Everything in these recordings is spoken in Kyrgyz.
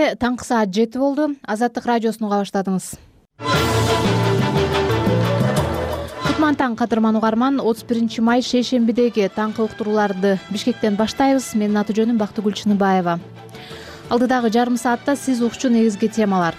таңкы саат 7 болду. Азаттык радиосуну уга баштадыңыз. Кутман таң кадырман угарман. 31 май шейшембидеги таңкы уктурууларды Бишкектен баштайбыз. Менин аты жөнүм Бактыгүл Чыныбаева. Алдыдагы жарым саатта сиз укчу негизги темалар.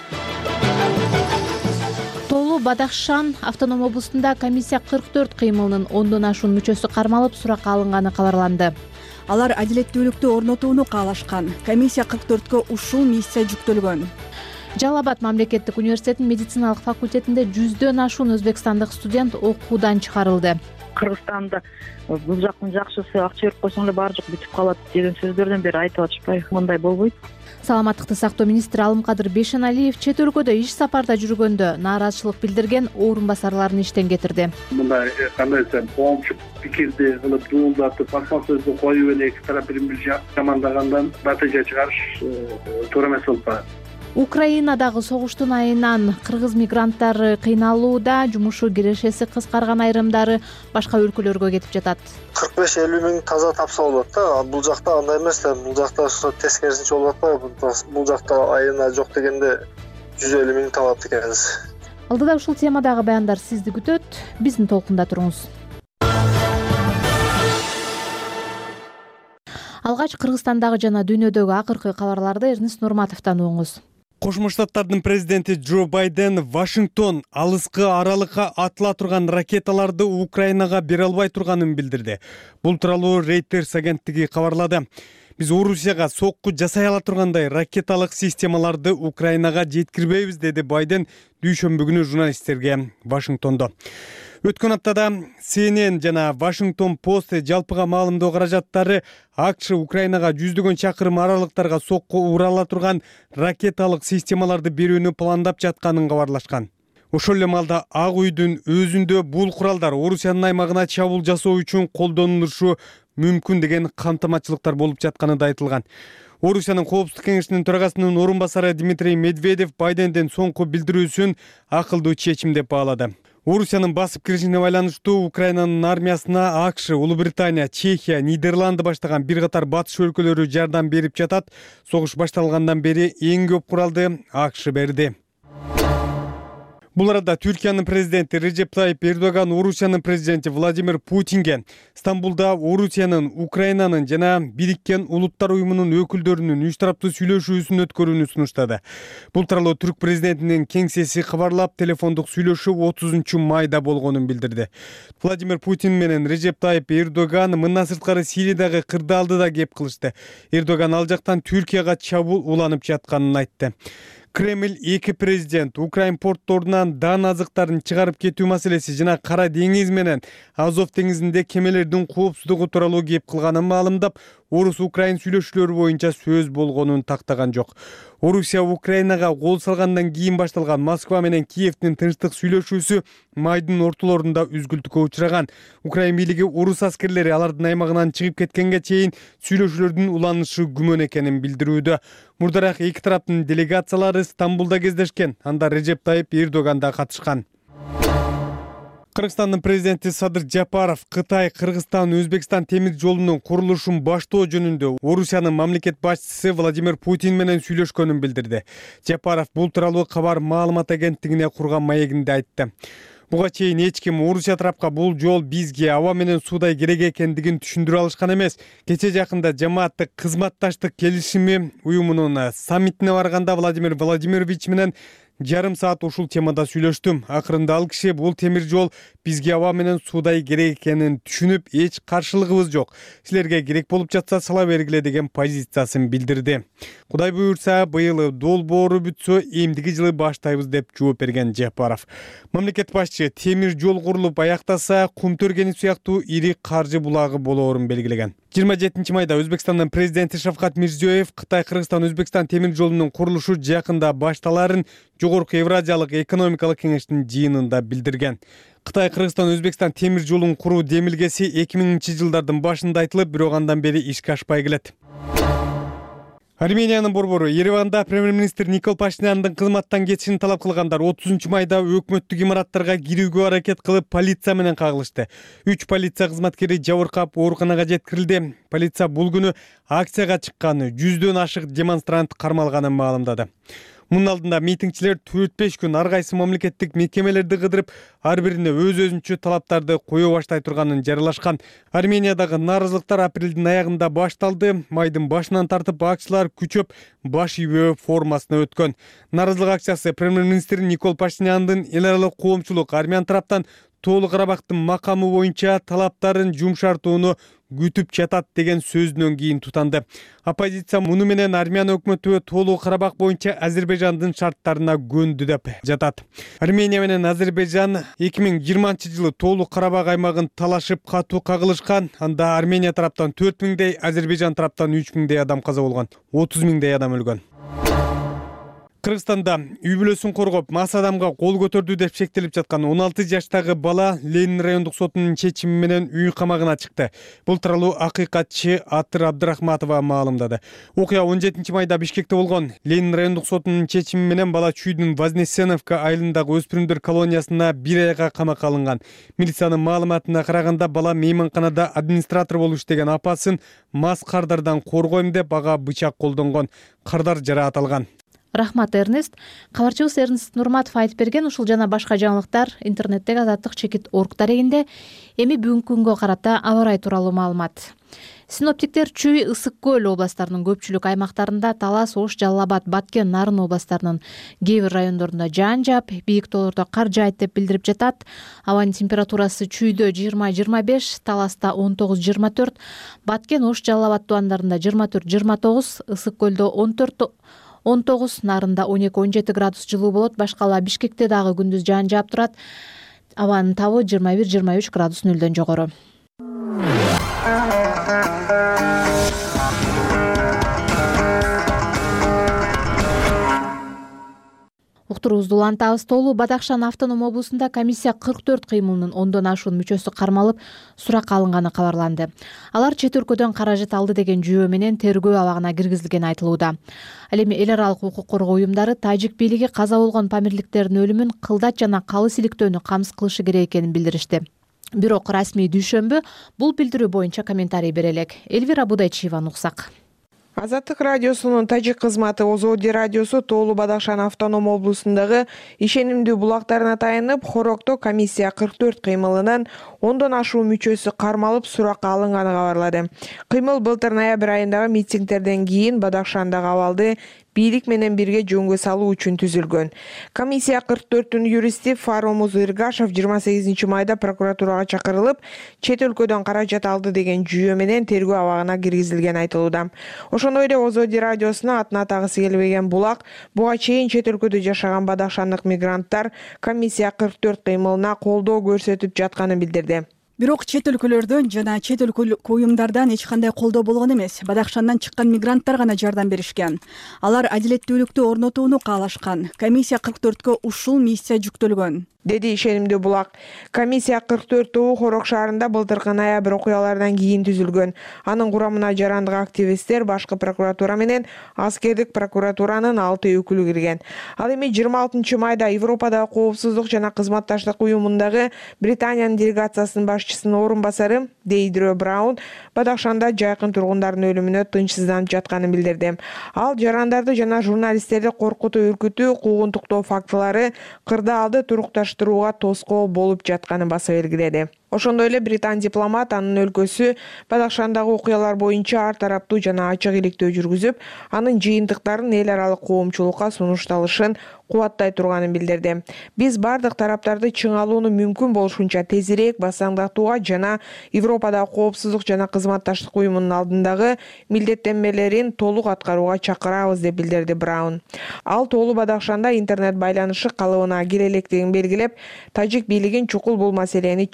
Тоолуу Бадахшан автоном облустунда комиссия 44 кыймылынын 10дон ашуун мүчөсү кармалып суракка алынганы кабарланды. Алар адилеттүүлүктү орнотууну каалашкан. Комиссия 44кө ушул миссия жүктөлгөн. Жалал Абад мамлекеттик университетинин медициналык факультетинде 100дөн ашуун өзбекстандык студент окуудан чыгарылды. Кыргызстанда бул жактын жакшысы акча берип койсоң эле баары жок бүтүп калат деген сөздөрдөн бери айтып атышпайбы? Мындай болбойт. Саламаттыкты сактоо министри Алымкадыр Бейшеналиев чет өлкөдө иш сапарда жүргөндө нааразычылык билдирген орун басарларын иштен кетирди. Мындай кандайсы коомчу пикирди кылып дуулдатып, басма сөздү коюп эле эки тарап бири-бирин жамандагандан натыйжа чыгарыш туура эмес болуп калат. Украинадагы согуштун айынан кыргыз мигранттары кыйналууда, жумушу кирешеси кыскарган айрымдары башка өлкөлөргө кетип жатат. 45-50 миң таза тапса болот да. Бул жакта андай эмес да. Бул жакта тескерисинче болуп атпайбы? Бул жакта айына жок дегенде 150 миң табат экенбиз. Алдыда ушул темадагы баяндар сизди күтөт. Биздин толкунда туруңуз. Алгач Кыргызстандагы жана дүйнөдөгү акыркы кабарларды Эрнест Нурматовдон угуңуз. Кошмо Штаттардын президенти Джо Байден Вашингтон алыскы аралыкка атыла турган ракеталарды Украинага бере албай турганын билдирди. Бул тууралуу Reuters агенттиги кабарлады. Биз Орусияга сокку жасай ала тургандай ракеталык системаларды Украинага жеткирбейбиз, деди Байден дүйшөмбү күнү журналисттерге Вашингтондо. Өткөн аптада CNN жана Washington Post жалпыга маалымдоо каражаттары АКШ Украинага 100дөгөн чакырым аралыктарга сокку ура ала турган ракеталык системаларды берүүнү пландап жатканын кабарлашкан. Ошол эле маалда Ак үйдүн өзүндө бул куралдар Орусиянын аймагына чабуул жасоо үчүн колдонулушу мүмкүн деген кантамачылыктар болуп жатканы да айтылган. Орусиянын Коопсуздук кеңешинин төрагасынын орун басары Дмитрий Медведев Байденден соңку билдирүүсүн акылдуу чечим деп баалады. Орусиянын басып киришине байланыштуу Украинанын армиясына АКШ, Улуу Британия, Чехия, Нидерланды баштаган бир катар батыш өлкөлөрү жардам берип жатат. Согуш башталгандан бери эң көп куралды АКШ берди. Бул арада Түркиянын президенти Режеп Тайип Эрдоган Орусиянын президенти Владимир Путинге Стамбулда Орусиянын, Украинанын жана Бириккен Улуттар уюмунун өкүлдөрүнүн үч тараптуу сүйлөшүүсүн өткөрүүнү сунуштады. Бул тууралуу түрк президентинин кеңсеси кабарлап, телефондук сүйлөшүү 30 майда болгонун билдирди. Владимир Путин менен Режеп Тайип Эрдоган мындан сырткары Сириядагы кырдаалды да кеп кылышты. Эрдоган ал жактан Түркияга чабуул уланып жатканын айтты. Кремль эки президент Украин портторунан дан азыктарын чыгарып кетүү маселеси жана Кара деңиз менен Азов деңизинде кемелердин коопсуздугу тууралуу кеп кылганын маалымдап, Орус-Украин сүйлөшүүлөрү боюнча сөз болгонун тактаган жок. Орусия Украинага кол салгандан кийин башталган Москва менен Киевдин тынчтык сүйлөшүүсү майдын ортолорунда үзгүлтүккө учураган. Украин бийлиги орус аскерлери алардын аймагынан чыгып кеткенге чейин сүйлөшүүлөрдүн уланышы күмөн экенин билдирүүдө. Мурдараак эки тараптын делегациялары Стамбулда кездешкен. Анда Режеп Тайип Эрдоган да катышкан. Кыргызстандын президенти Садыр Жапаров Кытай, Кыргызстан, Өзбекстан темир жолунун курулушун баштоо жөнүндө Орусиянын мамлекет башчысы Владимир Путин менен сүйлөшкөнүн билдирди. Жапаров бул тууралуу кабар маалымат агенттигине курган маегинде айтты. Буга чейин эч ким Орусия тарапка бул жол бизге аба менен суудай керек экендигин түшүндүрө алышкан эмес. Кече жакында жамааттык кызматташтык келишими уюмунун саммитине барганда Владимир Владимирович менен жарым саат ушул темада сүйлөштүм. Акырында ал киши бул темир жол бизге аба менен суудай керек экенин түшүнүп, эч каршылыгыбыз жок. Силерге керек болуп жатса сала бергиле деген позициясын билдирди. Кудай буйрса, быйыл долбоору бүтсө, эмдиги жылы баштайбыз деп жооп берген Жапаров. Мамлекет башчы темир жол курулуп аяктаса, Кумтөргени сыяктуу ири каржы булагы болоорун белгилеген. 27 майда Өзбекстандын президенти Шавкат Мирзиёев Кытай, Кыргызстан, Өзбекстан темир жолунун курулушу жакында башталарын Жогорку Евразиялык экономикалык кеңештин жыйынында билдирген. Кытай, Кыргызстан, Өзбекстан темир жолун куруу демилгеси 2000-жылдардын башында айтылып, бирок андан бери ишке ашпай келет. Армениянын борбору Ереванда премьер-министр Никол Пашиняндын кызматтан кетишин талап кылгандар 30 майда өкмөттүк имараттарга кирүүгө аракет кылып полиция менен кагылышты. 3 полиция кызматкери жабыркап ооруканага жеткирилди. Полиция бул күнү акцияга чыккан 100дөн ашык демонстрант кармалганын маалымдады. Мунун алдында митингчилер 4-5 күн ар кайсы мамлекеттик мекемелерди кыдырып, ар бирине өз-өзүнчө талаптарды кое баштай турганын жарыялашкан. Армениядагы нааразылыктар апрелдин аягында башталды. Майдын башынан тартып акчылар күчөп баш ийүү формасына өткөн. Нааразылык акциясы премьер-министр Никол Пашиняндын эл аралык коомчулук армян тараптан Тоолуу Карабактын макамы боюнча талаптарын жумшартууну күтүп жатат деген сөзүнөн кийин тутанды. Оппозиция муну менен армян өкмөтү Тоолуу Карабак боюнча Азербайжандын шарттарына көндү деп жатат. Армения менен Азербайжан 2020-жылы Тоолуу Карабак аймагын талашып катуу кагылышкан. Анда Армения тараптан 4000дей, Азербайжан тараптан 3000дей адам каза болгон, 30 000дей адам өлгөн. Кыргызстанда үй бүлөсүн коргоп, мас адамга кол көтөрдү деп шектелип жаткан 16 жаштагы бала Ленин райондук сотунун чечими менен үй камагына чыкты. Бул тууралуу акыйкатчы Атыр Абдрахматова маалымдады. Окуя 17 майда Бишкекте болгон. Ленин райондук сотунун чечими менен бала Чүйдүн Вознесеновка айылындагы өспүрүмдөр колониясына 1 айга камакка алынган. Милициянын маалыматына караганда бала мейманканада администратор болуп иштеген апасын мас кардардан коргойм деп ага бычак колдонгон. Кардар жараат алган. Рахмат, Эрнест. Кабарчыбыз Эрнест Нурматов айтып берген. Ушул жана башка жаңылыктар интернеттеги Азаттык чекит орг дарегинде. Эми бүгүнкү күнгө карата аба ырайы тууралуу маалымат. Синоптиктер Чүй, Ысык көл областарынын көпчүлүк аймактарында, Талас, Ош, Жалал Абад, Баткен, Нарын областарынын кээ бир райондорунда жаан жаап, бийик тоолордо кар жаайт деп билдирип жатат. Абанын температурасы Чүйдө 20-25, Таласта 19-24, Баткен, Ош, Жалал Абад тубандарында 24-29, Ысык көлдө 14-19, Нарында 12-17 градус жылуу болот. Башкала Бишкекте дагы күндүз жаан жаап турат. Абанын табы 21-23 градус нөлдөн жогору. Уктуруубузду улантабыз. Тоолуу Бадахшан автоном облусунда комиссия 44 кыймылынын 10дон ашуун мүчөсү кармалып, суракка алынганы кабарланды. Алар чет өлкөдөн каражат алды деген жүйөө менен тергөө абагына киргизилгени айтылууда. Ал эми эл аралык укук коргоо уюмдары тажик бийлиги каза болгон памирликтердин өлүмүн кылдач жана калы силиктөөнү камсыз кылышы керек экенин билдиришти. Бирок расмий дүйшөмбү бул билдирүү боюнча комментарий бере элек. Элвира Будайчиеваны уксак. Азаттык радиосунун тажик кызматы Озоди радиосу Тоолуу Бадахшан автоном облусундагы ишенимдүү булактарына таянып, Хорокто комиссия 44 кыймылынын 10дон ашуун мүчөсү кармалып, суракка алынганы кабарлады. Кыймыл былтыр ноябрь айындагы митингтерден кийин Бадахшандагы абалды бийлик менен бирге жөнгө салуу үчүн түзүлгөн. Комиссия 44-түн юристи Фаромуз Иргашев 28 майда прокуратурага чакырылып, чет өлкөдөн каражат алды деген жүйөө менен тергөө абагына киргизилген айтылууда. Ошондой эле Озоди радиосуна атын атагысы келбеген булак буга чейин чет өлкөдө жашаган бадахшандык мигранттар комиссия 44 кыймылына колдоо көрсөтүп жатканын билдирди. Бирок чет өлкөлөрдөн жана чет өлкөлүк уюмдардан эч кандай колдоо болгон эмес. Бадахшандан чыккан мигранттар гана жардам беришкен. Алар адилеттүүлүктү орнотууну каалашкан. Комиссия 44кө ушул миссия жүктөлгөн, деди ишенимдүү булак. Комиссия 44 тобу Хорок шаарында былтыркы ноябрь окуялардан кийин түзүлгөн. Анын курамына жарандык активисттер, башкы прокуратура менен аскердик прокуратуранын 6 өкүлү кирген. Ал эми 26 майда Европадагы коопсуздук жана кызматташтык уюмундагы Британиянын делегациясынын башчысынын орун басары Дейдро Браун Бадахшанда жайкын тургундардын өлүмүнө тынчсызданып жатканын билдирди. Ал жарандарды жана журналисттерди коркутуу, үркүтүү, куугунтуктоо фактылары кырдаалды турукташтырууга тоскоол болуп жатканын баса белгиледи. Ошондой эле британ дипломат анын өлкөсү Бадахшандагы окуялар боюнча ар тараптуу жана ачык иликтөө жүргүзүп, анын жыйынтыктарын эл аралык коомчулукка сунушталышын кубаттай турганын билдирди. Биз бардык тараптарды чыңалууну мүмкүн болушунча тезирээк басаңдатууга жана Европадагы коопсуздук жана кызматташтык уюмунун алдындагы милдеттенмелерин толук аткарууга чакырабыз деп билдирди Браун. Ал Тоолуу Бадахшанда интернет байланышы калыбына кире электигин белгилеп, тажик бийлигин чукул бул маселени чечүү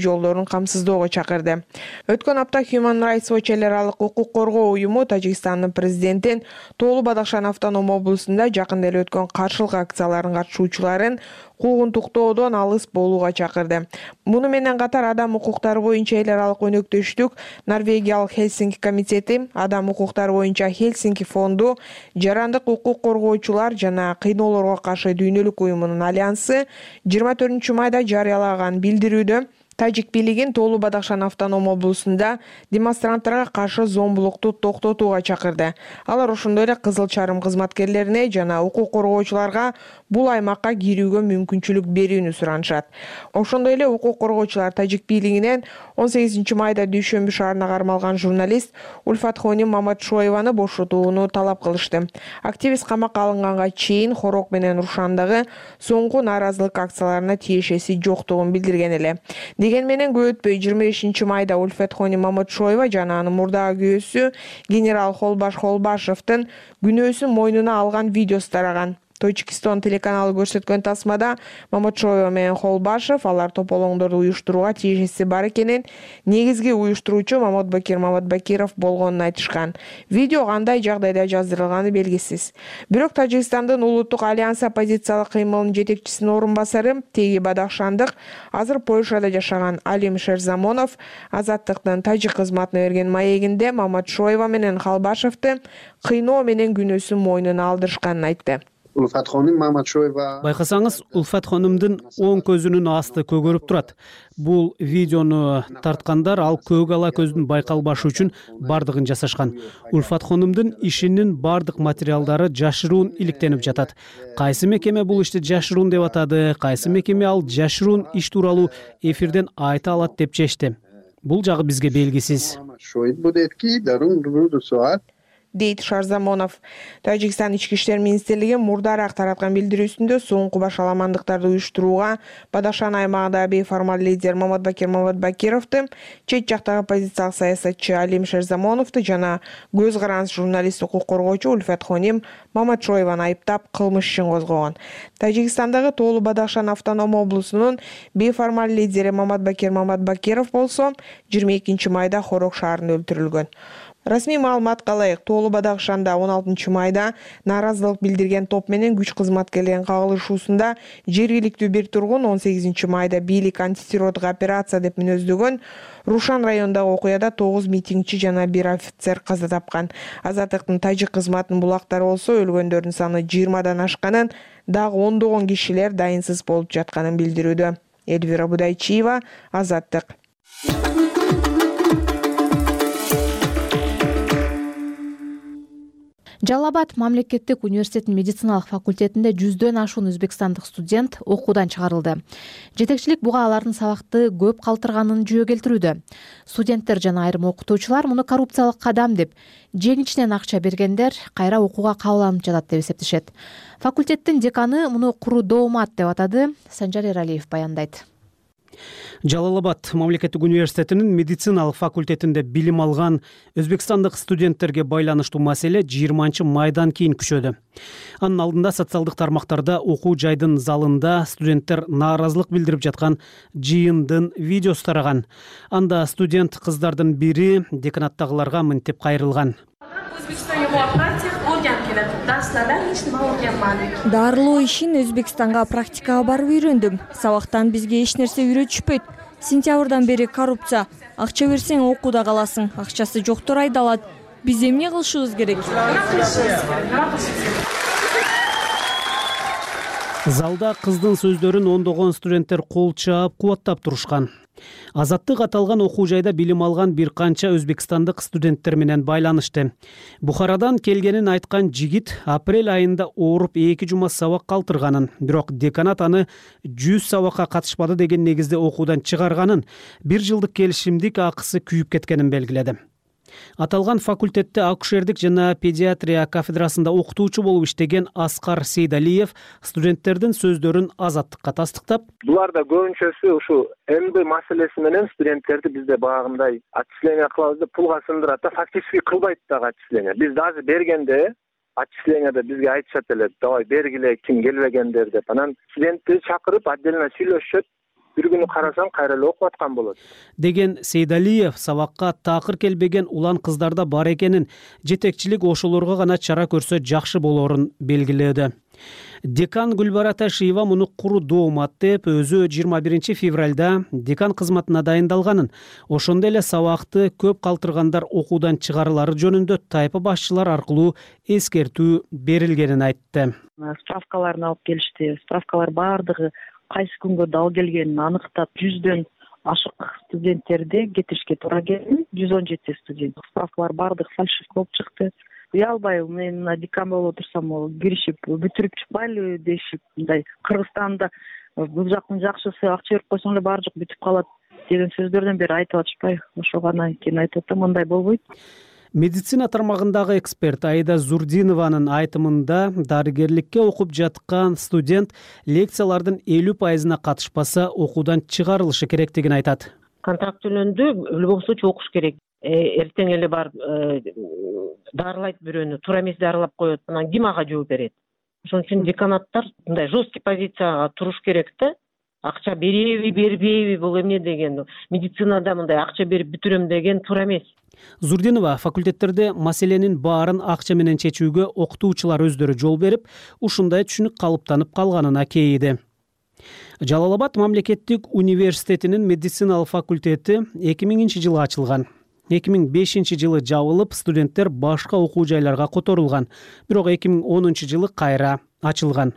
жолдорун камсыздоого чакырды. Өткөн апта Human Rights Watch эл аралык укук коргоо уюму Тажикстандын президентин Тоолу Бадахшан автоном облусунда жакында эле өткөн каршылык акцияларынын катышуучуларын куугунтуктоодон алыс болууга чакырды. Муну менен катар адам укуктары боюнча эл аралык өнөктөштүк, Норвегиялык Хельсинки комитети, адам укуктары боюнча Хельсинки фонду, жарандык укук коргоочулар жана кыйноолорго каршы дүйнөлүк уюмунун альянсы 24 майда жарыялаган билдирүүдө Тажик бийлигин Тоолу Бадахшан автоном облусунда демонстранттарга каршы зомбулукту токтотууга чакырды. Алар ошондой эле Кызыл Чарым кызматкерлерине жана укук коргоочуларга бул аймакка кирүүгө мүмкүнчүлүк берүүнү суранышат. Ошондой эле укук коргоочулар Тажик бийлигинен 18 майда Дүйшөмбү шаарына кармалган журналист Ульфатхони Маматшоеваны бошотууну талап кылышты. Активист камакка алынганга чейин хорок менен Рушандагы соңку нааразылык акцияларына тиешеси жоктугун билдирген эле. Деген менен көп өтпөй 25 майда Ульфатхони Маматшоева жана анын мурдагы күйөөсү генерал Холбаш Холбашевдин күнөөсүн мойнуна алган видеосу тараган. Точкистон телеканалы көрсөткөн тасмада Маматшоева менен Холбашев алар тополоңдорду уюштурууга тиешеси бар экенин, негизги уюштуруучу Маматбакир Маматбакиров болгонун айтышкан. Видео кандай жагдайда жаздырылганы белгисиз. Бирок Тажикстандын улуттук альянс оппозициялык кыймылынын жетекчисинин орун басары теги бадахшандык азыр Польшада жашаган Алим Шерзамонов Азаттыктын тажик кызматына берген маегинде Маматшоева менен Холбашевди кыйноо менен күнөөсүн мойнуна алдырышканын айтты. Байкасаңыз, Ульфат ханымдын оң көзүнүн асты көгөрүп турат. Бул видеону тарткандар ал көк ала көздүн байкалбашы үчүн бардыгын жасашкан. Ульфат ханымдын ишинин бардык материалдары жашыруун иликтенип жатат. Кайсы мекеме бул ишти жашыруун деп атады, кайсы мекеме ал жашыруун иш тууралуу эфирден айта алат деп чечти. Бул жагы бизге белгисиз. Дейт Шарзамонов. Тажикстан ички иштер министрлиги мурдараак тараткан билдирүүсүндө соңку башаламандыктарды уюштурууга Бадахшан аймагындагы бейформал лидер Маматбакир Маматбакировду, чет жактагы оппозициялык саясатчы Алим Шерзамоновду жана көз караныс журналист укук коргоочу Ульфатхони Маматшоеваны айыптап кылмыш ишин козгогон. Тажикстандагы Тоолу Бадахшан автоном облусунун бейформал лидери Маматбакир Маматбакиров болсо 22 майда Хорок шаарында өлтүрүлгөн. Расмий маалыматка ылайык, Тоолу Бадахшанда 16 майда нааразылык билдирген топ менен күч кызматкерлеринин кагылышуусунда жергиликтүү бир тургун 18 майда бийлик антитеррорлук операция деп мүнөздөгөн Рушан районундагы окуяда 9 митингчи жана 1 офицер каза тапкан. Азаттыктын тажик кызматынын булактары болсо өлгөндөрдүн саны 20дан ашканын, дагы ондогон кишилер дайынсыз болуп жатканын билдирүүдө. Эльвира Будайчиева, Азаттык. Жалал Абад мамлекеттик университетинин медициналык факультетинде 100дөн ашуун өзбекстандык студент окуудан чыгарылды. Жетекчилик буга алардын сабакты көп калтырганын жөө келтирүүдө. Студенттер жана айрым окутуучулар муну коррупциялык кадам деп, жеңичинен акча бергендер кайра окууга кабыл алынып жатат деп эсептешет. Факультеттин деканы муну куру доомат деп атады. Санжар Эралиев баяндайт. Жалал Абад мамлекеттик университетинин медициналык факультетинде билим алган өзбекстандык студенттерге байланыштуу маселе 20 майдан кийин күчөдү. Анын алдында социалдык тармактарда окуу жайдын залында студенттер нааразылык билдирип жаткан жыйындын видеосу тараган. Анда студент кыздардын бири деканаттагыларга мынтип кайрылган. Дарылоо ишин Өзбекстанга практикага барып үйрөндүм. Сабактан бизге эч нерсе үйрөтүшпөйт. Сентябрдан бери коррупция. Акча берсең окууда каласың, акчасы жоктор айдалат. Биз эмне кылышыбыз керек? Залда кыздын сөздөрүн ондогон студенттер кол чаап кубаттап турушкан. Азаттык аталган окуу жайда билим алган бир канча өзбекстандык студенттер менен байланышты. Бухарадан келгенин айткан жигит апрель айында ооруп 2 жума сабак калтырганын, бирок деканат аны 100 сабакка катышпады деген негизде окуудан чыгарганын, 1 жылдык келишимдик акысы күйүп кеткенин белгиледи. Аталган факультетте акушердик жана педиатрия кафедрасында окутуучу болуп иштеген Аскар Сейдалиев студенттердин сөздөрүн Азаттыкка тастыктап, буларда көбүнчөсү ушу МБ маселеси менен студенттерди бизде багындай отчисление кылабыз деп пулга сындырат да, фактически кылбайт дагы отчисление. Биз даже бергенде отчисленияда бизге айтышат эле, давай бергиле, ким келбегендер деп. Анан студентти чакырып отдельно сүйлөшүшөт. бир күнү карасаң кайра эле окуп аткан болот деген Сейдалиев сабакка такыр келбеген улан кыздарда бар экенин, жетекчилик ошолорго гана чара көрсө жакшы болорун белгиледи. Декан Гүлбара Ташиева муну куру доомат деп, өзү 21 февралда декан кызматына дайындалганын, ошондой эле сабакты көп калтыргандар окуудан чыгарылары жөнүндө тайпа башчылар аркылуу эскертүү берилгенин айтты. Справкаларын алып келишти. Справкалар баардыгы кайсы күнгө дал келгенин аныктап, 100дөн ашык студенттерди кетишке туура келди. 117 студент. Справкалар баардыгы фальшив болуп чыкты. Уялбай, мен декан болуп отурсам, киришип бүтүрүп чыкпайлы дешип, мындай Кыргызстанда бул жактын жакшысы акча берип койсоң эле баары жок бүтүп калат деген сөздөрдөн бери айтып атышпайбы? Ошо гана кийин айтып атам, мындай болбойт. Медицина тармагындагы эксперт Аида Зурдинованын айтымында, дарыгерликке окуп жаткан студент лекциялардын 50%-на катышпаса, окуудан чыгарылышы керектигин айтат. Контракт төлөндү, в любом случае окуш керек. Эртең эле барып дарылайт бирөөнү, туура эмес дарылап коет, анан ким ага жооп берет? Ошон үчүн деканаттар мындай жесткий позицияга туруш керек да. Акча береби, бербейби, бул эмне деген. Медицинада мындай акча берип бүтүрөм деген туура эмес. Зурдинова факультеттерде маселенин баарын акча менен чечүүгө окутуучулар өздөрү жол берип, ушундай түшүнүк калыптанып калганына кейиди. Жалал-Абад мамлекеттик университетинин медициналык факультети 2000-жылы ачылган. 2005-жылы жабылып, студенттер башка окуу жайларга которулган. Бирок 2010-жылы кайра ачылган.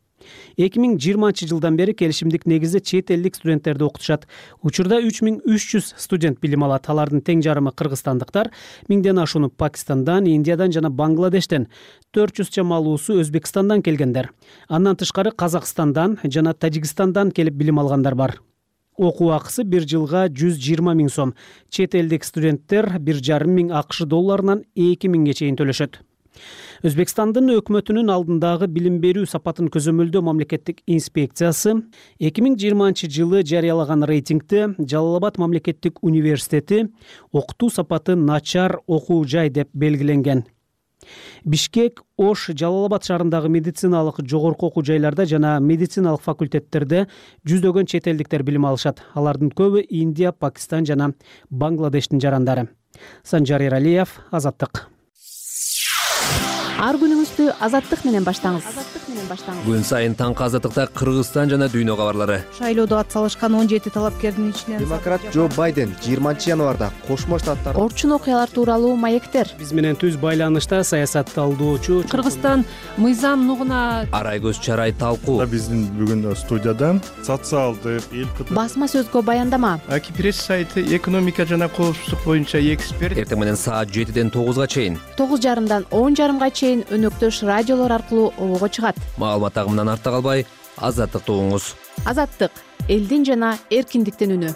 2020-жылдан бери келишимдик негизде чет элдик студенттерди окутушат. Учурда 3300 студент билим алат. Алардын тең жарымы кыргызстандыктар, 1000ден ашууну Пакистандан, Индиядан жана Бангладештен, 400 чамалуусу Өзбекстандан келгендер. Андан тышкары Казакстандан жана Тажикстандан келип билим алгандар бар. Окуу акысы 1 жылга 120 000 сом. Чет элдик студенттер 1,5 мың АКШ долларынан 2 000ге чейин төлөшөт. Өзбекстандын өкмөтүнүн алдындагы билим берүү сапатын көзөмөлдөө мамлекеттик инспекциясы 2020 жылы жарыялаган рейтингде Жалал-Абад мамлекеттик университети окутуу сапаты начар окуу жай деп белгиленген. Бишкек, Ош, Жалал-Абад шаарындагы медициналык жогорку окуу жайларда жана медициналык факультеттерде жүздөгөн чет элдиктер билим алышат. Алардын көбү Индия, Пакистан жана Бангладештин жарандары. Санжар Эралиев, Азаттык. Ар күнүңүздү Азаттык менен баштаңыз. Күн сайын таңкы Азаттыкта Кыргызстан жана дүйнө кабарлары. Шайлоодо ат салышкан 17 талапкердин ичинен демократ Джо Байден 20 январда Кошмо Штаттар орчун окуялар тууралуу маектер. Биз менен түз байланышта саясатталдоочу Кыргызстан мыйзам нугуна Арайгөз Чарай талкуу. Биздин бүгүн студияда социалдык басма сөзгө баяндама. Кипресс сайты экономика жана коопсуздук боюнча эксперт. Эртең менен саат 7ден 9га чейин. 9:30дан 10:30га чейин өнөктөш радиолор аркылуу обого чыгат. Маалымат агымынан артта калбай, Азаттыкты угуңуз. Азаттык, элдин жана эркиндиктин үнү.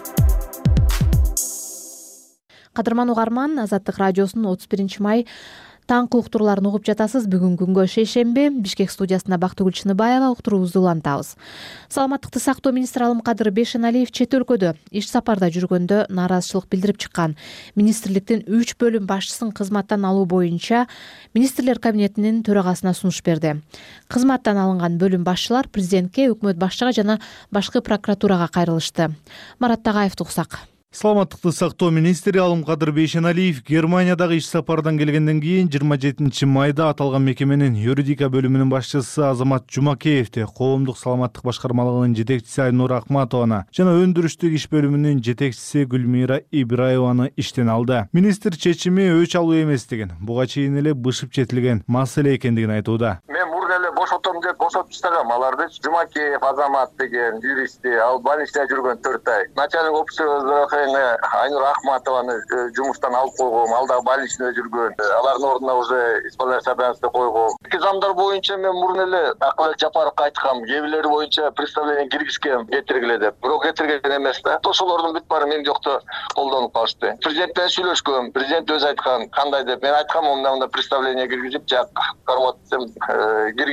Кадырман угарман, Азаттык радиосунун 31 май таңкы уктурууларын угуп жатасыз. Бүгүн күнгө шейшемби, Бишкек студиясында Бактыгүл Чыныбаева уктуруубузду улантабыз. Саламаттыкты сактоо министри Алымкадыр Бейшеналиев чет өлкөдө иш сапарда жүргөндө нааразычылык билдирип чыккан. Министрликтин 3 бөлүм башчысын кызматтан алуу боюнча министрлер кабинетинин төрагасына сунуш берди. Кызматтан алынган бөлүм башчылар президентке, өкмөт башчыга жана башкы прокуратурага кайрылышты. Марат Тагаевди уксак. Саламаттыкты сактоо министри Алымкадыр Бейшеналиев Германиядагы иш сапардан келгенден кийин 27 майда аталган мекеменин юридика бөлүмүнүн башчысы Азамат Жумакеевди, коомдук саламаттык башкармалыгынын жетекчиси Айнура Акматованы жана өндүрүштүк иш бөлүмүнүн жетекчиси Гүлмира Ибраеваны иштен алды. Министр чечими өч алуу эместигин, буга чейин эле бышып четилген маселе экендигин айтууда. Мен мурда эле бошотом деп бошотуп таштагам аларды. Жумакеев Азамат деген юристти, ал больницада жүргөн 4 ай. Начальник офицер Айнура Акматованы жумуштан алып койгом, ал да больницада жүргөн. Алардын ордуна уже исполняющий обязанности койгом. Замдар боюнча мен мурун эле Акылбек Жапаровго айткам, кээ бирлери боюнча представление киргизгем, кетиргиле деп. Бирок кетирген эмес да. Ошолордун бүт баары мен жокто колдонуп калышты. Президент менен сүйлөшкөм, президент өзү айткан, кандай деп. Мен айткам, мында представление киргизип, жак карап атсам киргиз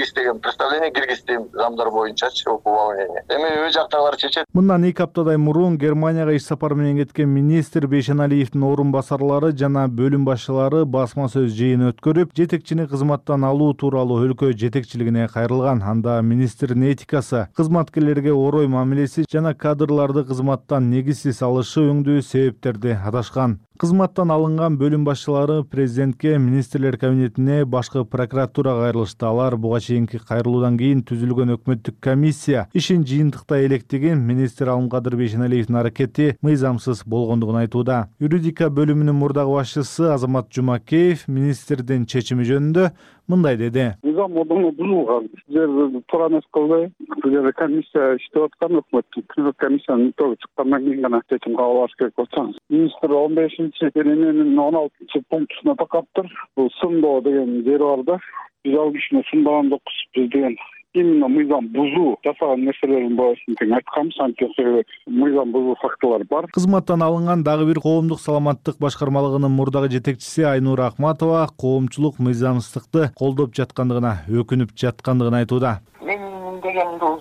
юрист деген представление киргиздим замдар боюнчачы управление. Эми өз жактагылар чечет. Мындан 2 аптадай мурун Германияга иш сапары менен кеткен министр Бейшеналиевдин орун басарлары жана бөлүм башчылары басма сөз жыйын өткөрүп, жетекчини кызматтан алуу тууралуу өлкө жетекчилигине кайрылган. Анда министрдин этикасы, кызматкерлерге орой мамилеси жана кадрларды кызматтан негизсиз алышы өңдүү себептерди аташкан. Кызматтан алынган бөлүм башчылары президентке, министрлер кабинетине, башкы прокуратурага кайрылышты. Алар буга чейинки кайрылуудан кийин түзүлгөн өкмөттүк комиссия ишин жыйынтыкта электеген. Министр Алымкадыр Бейшеналиевдин аракети мыйзамсыз болгондугун айтууда. Юридика бөлүмүнүн мурдагы башчысы Азамат Жумакеев министрдин чечими жөнүндө мындай деди. Мыйзам бузулган. Сиздер туура эмес кылбай, сиздер комиссия иштеп аткан өкмөттүк комиссиянын итоги чыккандан кийин гана чечим кабыл алыш керек болсоңуз. Министр 15-берененин 16-пунктуна такаптыр. Бул сындоо деген жери бар да. Биз ал кишини сындаган жокпуз. Биз деген именно мыйзам бузуу жасаган нерселердин баасын тең айтканбыз, анткени мыйзам бузуу фактылар бар. Кызматтан алынган дагы бир коомдук саламаттык башкармалыгынын мурдагы жетекчиси Айнура Акматова коомчулук мыйзамсыздыкты колдоп жаткандыгына, өкүнүп жаткандыгын айтууда. Мен деген бул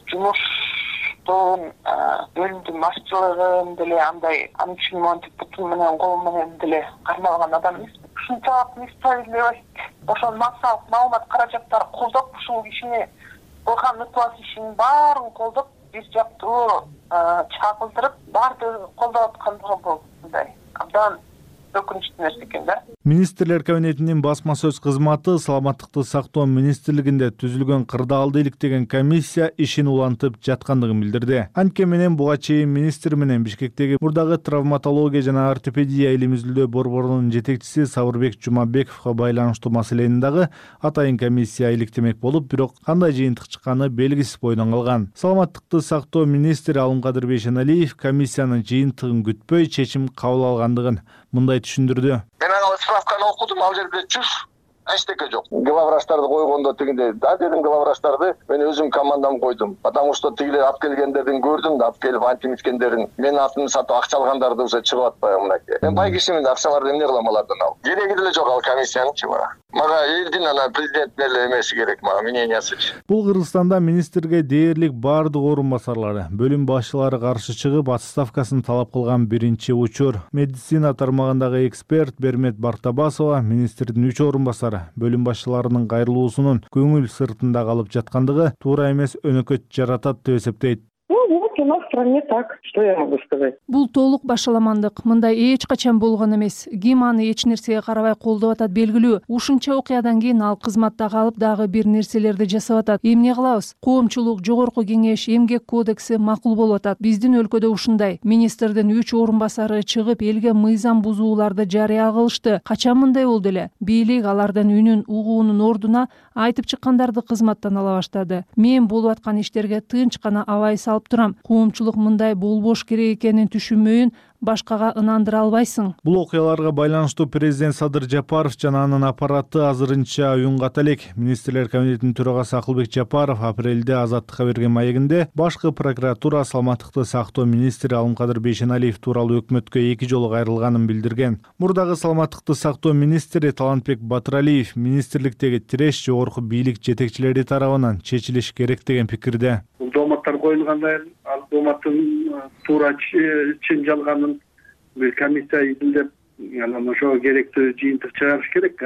жумуштун бөлүмдүн башчылыгын деле андай анын үчүн монтип бутум менен кол менен деле кармалган адам эмес. Ушунчалык несправедливость, ошол массалык маалымат каражаттары колдоп ушул кишини кылган ыктыбас ишинин баарын колдоп бир жактуу чагылдырып баардыгы колдоп аткандыгы бул мындай абдан өкүнүчтүү нерсе экен да. Министрлер кабинетинин басма сөз кызматы саламаттыкты сактоо министрлигинде түзүлгөн кырдаалды иликтеген комиссия ишин улантып жаткандыгын билдирди. Анткени менен буга чейин министр менен Бишкектеги мурдагы травматология жана ортопедия илим изилдөө борборунун жетекчиси Сабырбек Жумабековго байланыштуу маселени дагы атайын комиссия иликтемек болуп, бирок кандай жыйынтык чыкканы белгисиз бойдон калган. Саламаттыкты сактоо министри Алымкадыр Бейшеналиев комиссиянын жыйынтыгын күтпөй чечим кабыл алгандыгын мындай түшүндүрдү. Мен аны справканы окудум, ал жерде чуш эчтеке жок. Главврачтарды койгондо тигинде, дедим главврачтарды мен өзүм командам койдум. Потому что тигилер алып келгендердин көрдүм да, алып келип антимиткендерин, менин атымды сатып акча алгандарды уже чыгып атпайбы мынакей. Мен бай кишимин акчаларды эмне кылам алардан алып? Кереги деле жок ал комиссиянынчы мага. Мага элдин ана президенттин эле эмеси керек, мага мнениясычы. Бул Кыргызстанда министрге дээрлик баардык орун басарлары, бөлүм башчылары каршы чыгып, отставкасын талап кылган биринчи учур. Медицина тармагындагы эксперт Бермет Бартабасова министрдин 3 орун басары бөлүм башчыларынын кайрылуусунун көңүл сыртында калып жаткандыгы туура эмес өнөкөт жаратат деп эсептейт. У нас в стране так, что я могу сказать? Бул толук башаламандык. Мындай эч качан болгон эмес. Ким аны эч нерсеге карабай колдоп атат белгилүү. Ушунча окуядан кийин ал кызматта калып дагы бир нерселерди жасап атат. Эмне кылабыз? Коомчулук, жогорку кеңеш, эмгек кодекси макул болуп атат. Биздин өлкөдө ушундай. Министрдин 3 орун басары чыгып элге мыйзам бузууларды жарыя кылышты. Качан мындай болду эле? Бийлик алардын үнүн угуунун ордуна айтып чыккандарды кызматтан ала баштады. Мен болуп аткан иштерге тынч гана абай салып турам. Коомчулук мындай болбош керек экенин түшүнбөйүн башкага ынандыра албайсың. Бул окуяларга байланыштуу президент Садыр Жапаров жана анын аппараты азырынча уюнгата элек. Министрлер кабинетинин төрагасы Акылбек Жапаров апрелде Азаттыкка берген маегинде башкы прокуратура саламаттыкты сактоо министри Алымкадыр Бейшеналиев тууралуу өкмөткө 2 жолу кайрылганын билдирген. Мурдагы саламаттыкты сактоо министри Талантбек Батыралиев министрликтеги тиреш жогорку бийлик жетекчилери тарабынан чечилиш керек деген пикирде. Бул дооматтар коюлганда ал дооматтын туура чын жалганын бир комиссия изилдеп, анан ошого керектүү жыйынтык чыгарыш керек.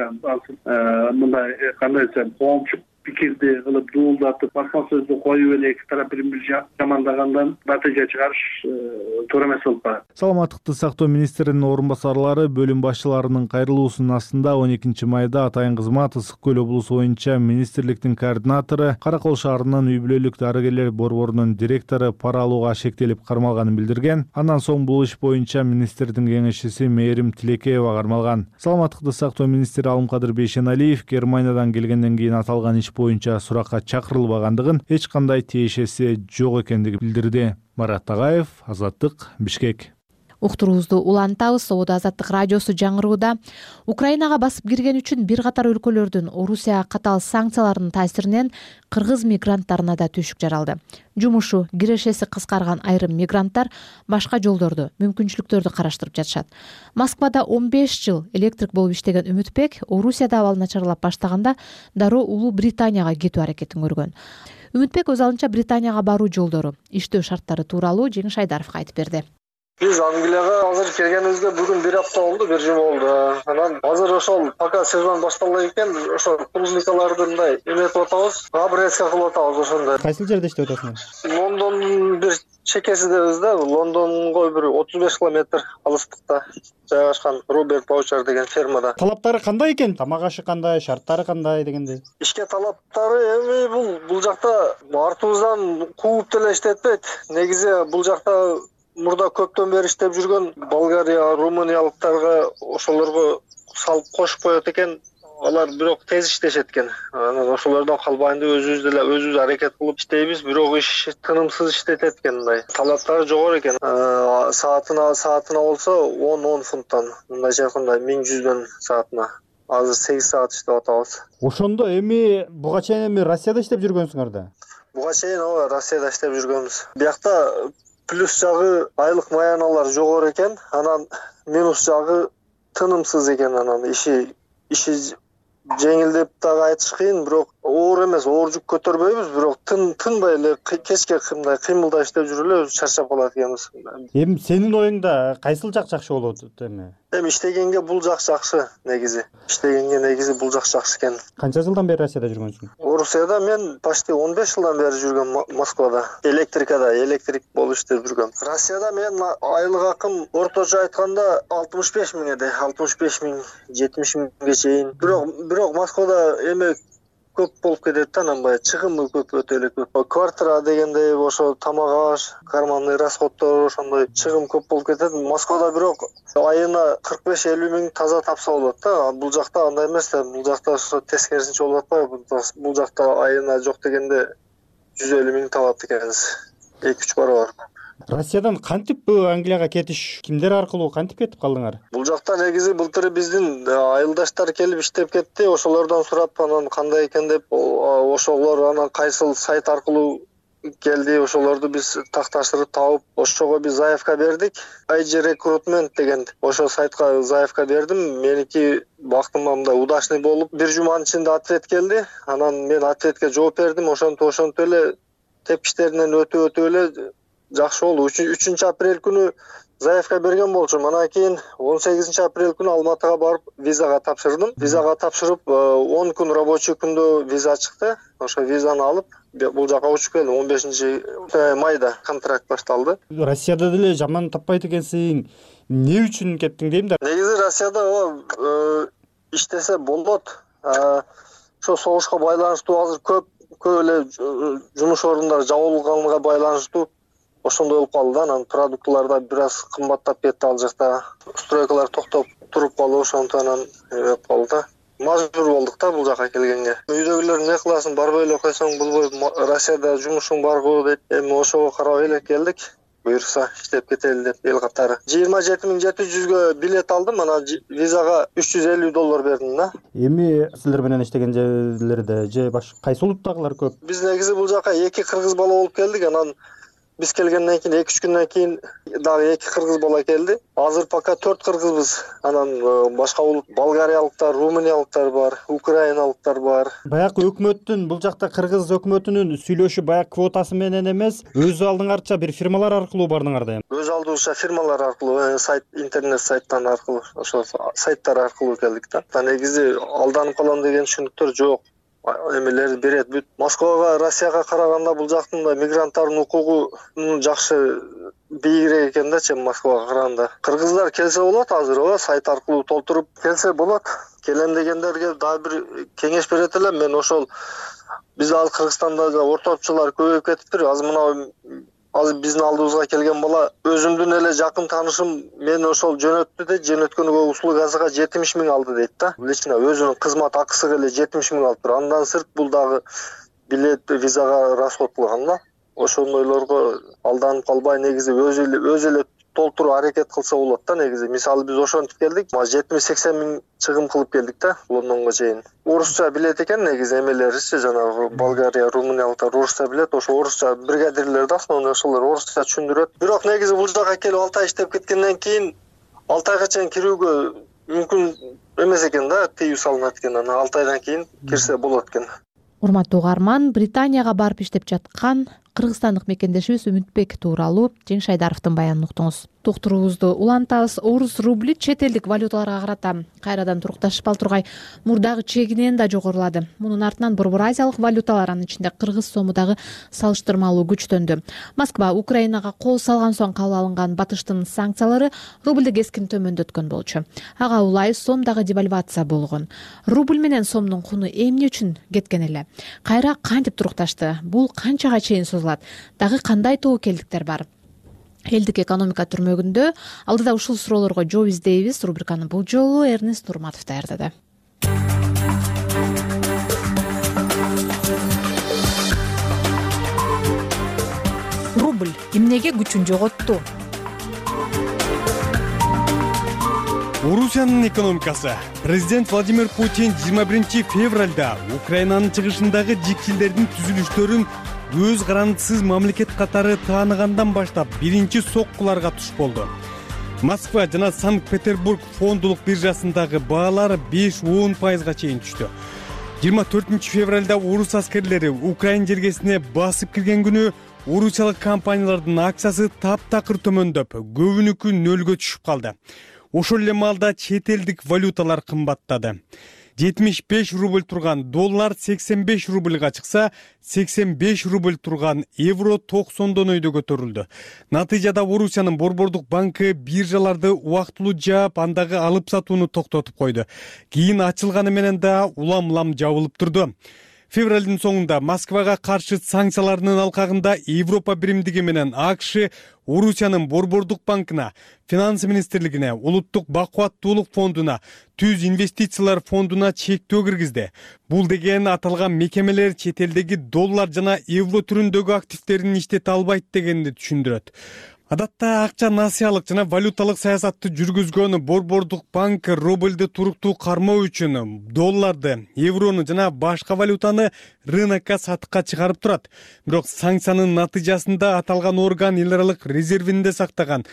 Мындай кандай десем, коомчу пикирди кылып дуулдатып, басма сөздү коюп эле эки тарап бири-бири жамандагандан натыйжа чыгарыш туура эмес болуп калат. Саламаттыкты сактоо министринин орун басарлары бөлүм башчыларынын кайрылуусунун астында 12 майда атайын кызмат Ысык Көл облусу боюнча министрликтин координатору, Каракол шаарынын үй бүлөлүк дарыгерлер борборунун директору пара алууга шектелип кармалганын билдирген. Андан соң бул иш боюнча министрдин кеңешчиси Мээрим Тилекеева кармалган. Саламаттыкты сактоо министри Алымкадыр Бейшеналиев Германиядан келгенден кийин аталган иш боюнча суракка чакырылбагандыгын, эч кандай тиешеси жок экендигин билдирди. Марат Тагаев, Азаттык, Бишкек. Уктуруубузду улантабыз. Ободо Азаттык радиосу жаңырууда. Украинага басып кирген үчүн бир катар өлкөлөрдүн Орусияга катаал санкцияларынын таасиринен кыргыз мигранттарына да түйшүк жаралды. Жумушу, кирешеси кыскарган айрым мигранттар башка жолдорду, мүмкүнчүлүктөрдү караштырып жатышат. Москвада 15 жыл электрик болуп иштеген Үмүтбек Орусияда абал начарлап баштаганда дароо Улуу Британияга кетүү аракетин көргөн. Үмүтбек өз алынча Британияга баруу жолдору, иштөө шарттары тууралуу Жеңиш Айдаровго айтып берди. Биз Англияга азыр келгенибизге бүгүн 1 апта болду, 1 жыл болду. Анан азыр ошол пока сезон башталган экен, ошол клубникаларды мындай эметип атабыз, обрезка кылып атабыз ошондой. Кайсыл жерде иштеп атасыңар? Лондондун бир чекесидебиз да, Лондонго бир 35 километр алыстыкта жайгашкан Роберт Баучар деген фермада. Талаптары кандай экен? Тамак ашы кандай, шарттары кандай дегендей? Ишке талаптары эми бул жакта артыбыздан кууп деле иштетпейт. Негизи бул жакта мурда көптөн бери иштеп жүргөн Болгария, Румыниялыктарга ошолорго салып кошуп коет экен. Алар бирок тез иштешет экен. Анан ошолордон калбайында өзүбүз аракет кылып иштейбиз, бирок иш тынымсыз иштетет экен мындай. Талаптары жогору экен. Саатына болсо 10 фунттан, мындай жакында 1100дөн саатына. Азыр 8 саат иштеп атабыз. Ошондо эми буга чейин Россияда иштеп жүргөнсүңөр да? Буга чейин Россияда иштеп жүргөнбүз. Биякта плюс жагы айлык маяналар жогору экен, анан минус жагы тынымсыз экен, анан иши жеңилдеп дагы айтыш кыйын, бирок оор эмес, оор жүк көтөрбөйбүз, бирок тынбай эле кечке мындай кыймылдап иштеп жүрүп эле чарчап калат экенбиз. Эми сенин оюңда кайсыл жак жакшы болот эми? Эми иштегенге бул жак жакшы негизи. Иштегенге негизи бул жак жакшы экен. Канча жылдан бери Россияда жүргөнсүң? Орусияда мен почти 15 жылдан бери жүргөм, Москвада. Электрик болуп иштеп жүргөм. Россияда мен айлык акым орточо айтканда 65 миң эди, 65 миң, 70 миңге чейин. Бирок Москвада эме көп болуп кетет да, анан баягы чыгымы көп, өтө эле көп. Квартира дегендей ошо тамак аш, карманный расходдор ошондой чыгым көп болуп кетет. Москвада бирок айына 45-50 миң таза тапса болот да. Бул жакта андай эмес да, бул жакта ошо тескерисинче болуп атпайбы? Бул жакта айына жок дегенде 150 миң табат экенсиз. 2-3 барабар. Россиядан кантип Англияга кетиш, кимдер аркылуу кантип кетип калдыңар? Бул жакта негизи былтыр биздин айылдаштар келип иштеп кетти, ошолордон сурап, анан кандай экен деп, ошолор анан кайсыл сайт аркылуу келди, ошолорду биз такташтырып табып, ошого биз заявка бердик. IG Recruitment деген ошол сайтка заявка бердим. Меники бактыма мындай удачный болуп, бир жуманын ичинде ответ келди. Анан мен ответке жооп бердим, ошентип эле тепкичтеринен өтүп эле жакшы болду. 3 апрель күнү заявка берген болчумун. Анан кийин 18 апрель күнү Алматыга барып визага тапшырдым. Визага тапшырып 10 күн рабочий күндө виза чыкты. Ошо визаны алып бул жака учуп келдим. 15 майда контракт башталды. Россияда деле жаман таппайт экенсиң. Эмне үчүн кеттиң дейм да? Негизи Россияда иштесе болот. Ошо согушка байланыштуу азыр көп эле жумуш орундары жабылганга байланыштуу ошондой болуп калды да. Анан продуктлар да бир аз кымбаттап кетти ал жакта. Стройкалар токтоп туруп калды, ошондо анан эп калды да. Мажбур болдук да бул жака келгенге. Үйдөгүлөр эмне кыласың, барбай эле койсоң булбой, Россияда жумушуң барбы дейт. Эми ошого карабай эле келдик. Буюрса иштеп кетели деп эл катары. 27.700гө билет алдым, анан визага $350 бердим да. Эми силер менен иштеген жерлерде же кайсы улуттагылар көп? Биз негизи бул жака 2 кыргыз бала болуп келдик, анан биз келгенден кийин 2-3 күндөн кийин дагы 2 кыргыз бала келди. Азыр пока 4 кыргызбыз. Анан башка улут болгариялыктар, румыниялыктар бар, украиналыктар бар. Баягы өкмөттүн, бул жакта кыргыз өкмөтүнүн сүйлөшү баягы квотасы менен эмес, өз алдыңарча бир фирмалар аркылуу бардыңар да эми. Өз алдыбызча фирмалар аркылуу, сайт, интернет сайттан аркылуу, ошо сайттар аркылуу келдик да. Негизи алданып калам деген түшүнүктөр жок. Эмелерди берет бүт. Москвага, Россияга караганда бул жактын мигранттардын укугу жакшы бийигирээк экен да, чем Москвага караганда. Кыргыздар келсе болот азыр, сайт аркылуу толтуруп келсе болот. Келем дегендерге дагы бир кеңеш берет элем. Мен ошол биз ал Кыргызстанда ортопчулар көбөйүп кетиптир. Азыр биздин алдыбызга келген бала өзүмдүн эле жакын таанышым мен ошол жөнөттү дейт, жөнөткөнгө услуга газга 70 миң алды дейт да. Лично өзүнүн кызмат акысыга эле 70 миң алыптыр. Андан сырт бул дагы билет, визага расход кылган да. Ошондойлорго алданып калбай, негизи өзү эле толтуруу аракет кылса болот да. Негизи мисалы биз ошентип келдик, 70-80 миң чыгым кылып келдик да Лондонго чейин. Орусча билет экен негизи эмелеричи, жанагы Болгария, Румыниялыктар орусча билет, ошо орусча бригадирлер да основной ошолор орусча түшүндүрөт. Бирок негизи бул жака келип 6 ай иштеп кеткенден кийин 6 айга чейин кирүүгө мүмкүн эмес экен да, тыюу салынат экен, анан 6 айдан кийин кирсе болот экен. Урматтуу угарман, Британияга барып иштеп жаткан кыргызстандык мекендешибиз Үмүтбек тууралуу Жеңиш Айдаровдун баянын уктуңуз. Туктуруубузду улантабыз. Орус рубли чет элдик валюталарга карата кайрадан турукташпай тургай мурдагы чегинен да жогорулады. Мунун артынан Борбор Азиялык валюталар, анын ичинде кыргыз сому дагы салыштырмалуу күчтөндү. Москва Украинага кол салган соң кабыл алынган батыштын санкциялары рубльди кескин төмөндөткөн болчу. Ага улай сом дагы девальвация болгон. Рубль менен сомдун куну эмне үчүн кеткен эле? Кайра кантип турукташты? Бул канчага чейин созулат? Дагы кандай тобокелдиктер бар? Элдик экономика түрмөгүндө алдыда ушул суроолорго жооп издейбиз. Рубриканы бул жолу Эрнест Турматов даярдады. Рубль эмнеге күчүн жоготту? Орусиянын экономикасы. Президент Владимир Путин 21 февралда Украинанын чыгышындагы жикчилдердин түзүлүштөрүн өз гарантысыз мамлекет катары тааныгандан баштап биринчи соккуларга туш болду. Москва жана Санкт-Петербург фондулук биржасындагы баалар 5-10% чейин түштү. 24 февралда орус аскерлери Украин жергесине басып кирген күнү орусиялык компаниялардын акциясы таптакыр төмөндөп, көбүнүкү нөлгө түшүп калды. Ошол эле маалда чет элдик валюталар кымбаттады. 75 рубль турган доллар 85 рубльга чыкса, 85 рубль турган евро 90 өйдө көтөрүлдү. Натыйжада Орусиянын Борбордук банкы биржаларды убактылуу жаап, андагы алып сатууну токтотуп койду. Кийин ачылганы менен да улам-улам жабылып турду. Февралдын соңунда Москвага каршы санкцияларынын алкагында Европа биримдиги менен АКШ Орусиянын Борбордук банкына, Финансы министрлигине, Улуттук бакубаттуулук фондуна, Түз инвестициялар фондуна чектөө киргизди. Бул деген аталган мекемелер чет элдеги доллар жана евро түрүндөгү активдерин иштете албайт дегенди түшүндүрөт. Адатта акча насыялык жана валюталык саясатты жүргүзгөн Борбордук банк рубльди туруктуу кармоо үчүн долларды, еврону жана башка валютаны рынокко сатыкка чыгарып турат. Бирок санкциянын натыйжасында аталган орган эл аралык резервинде сактаган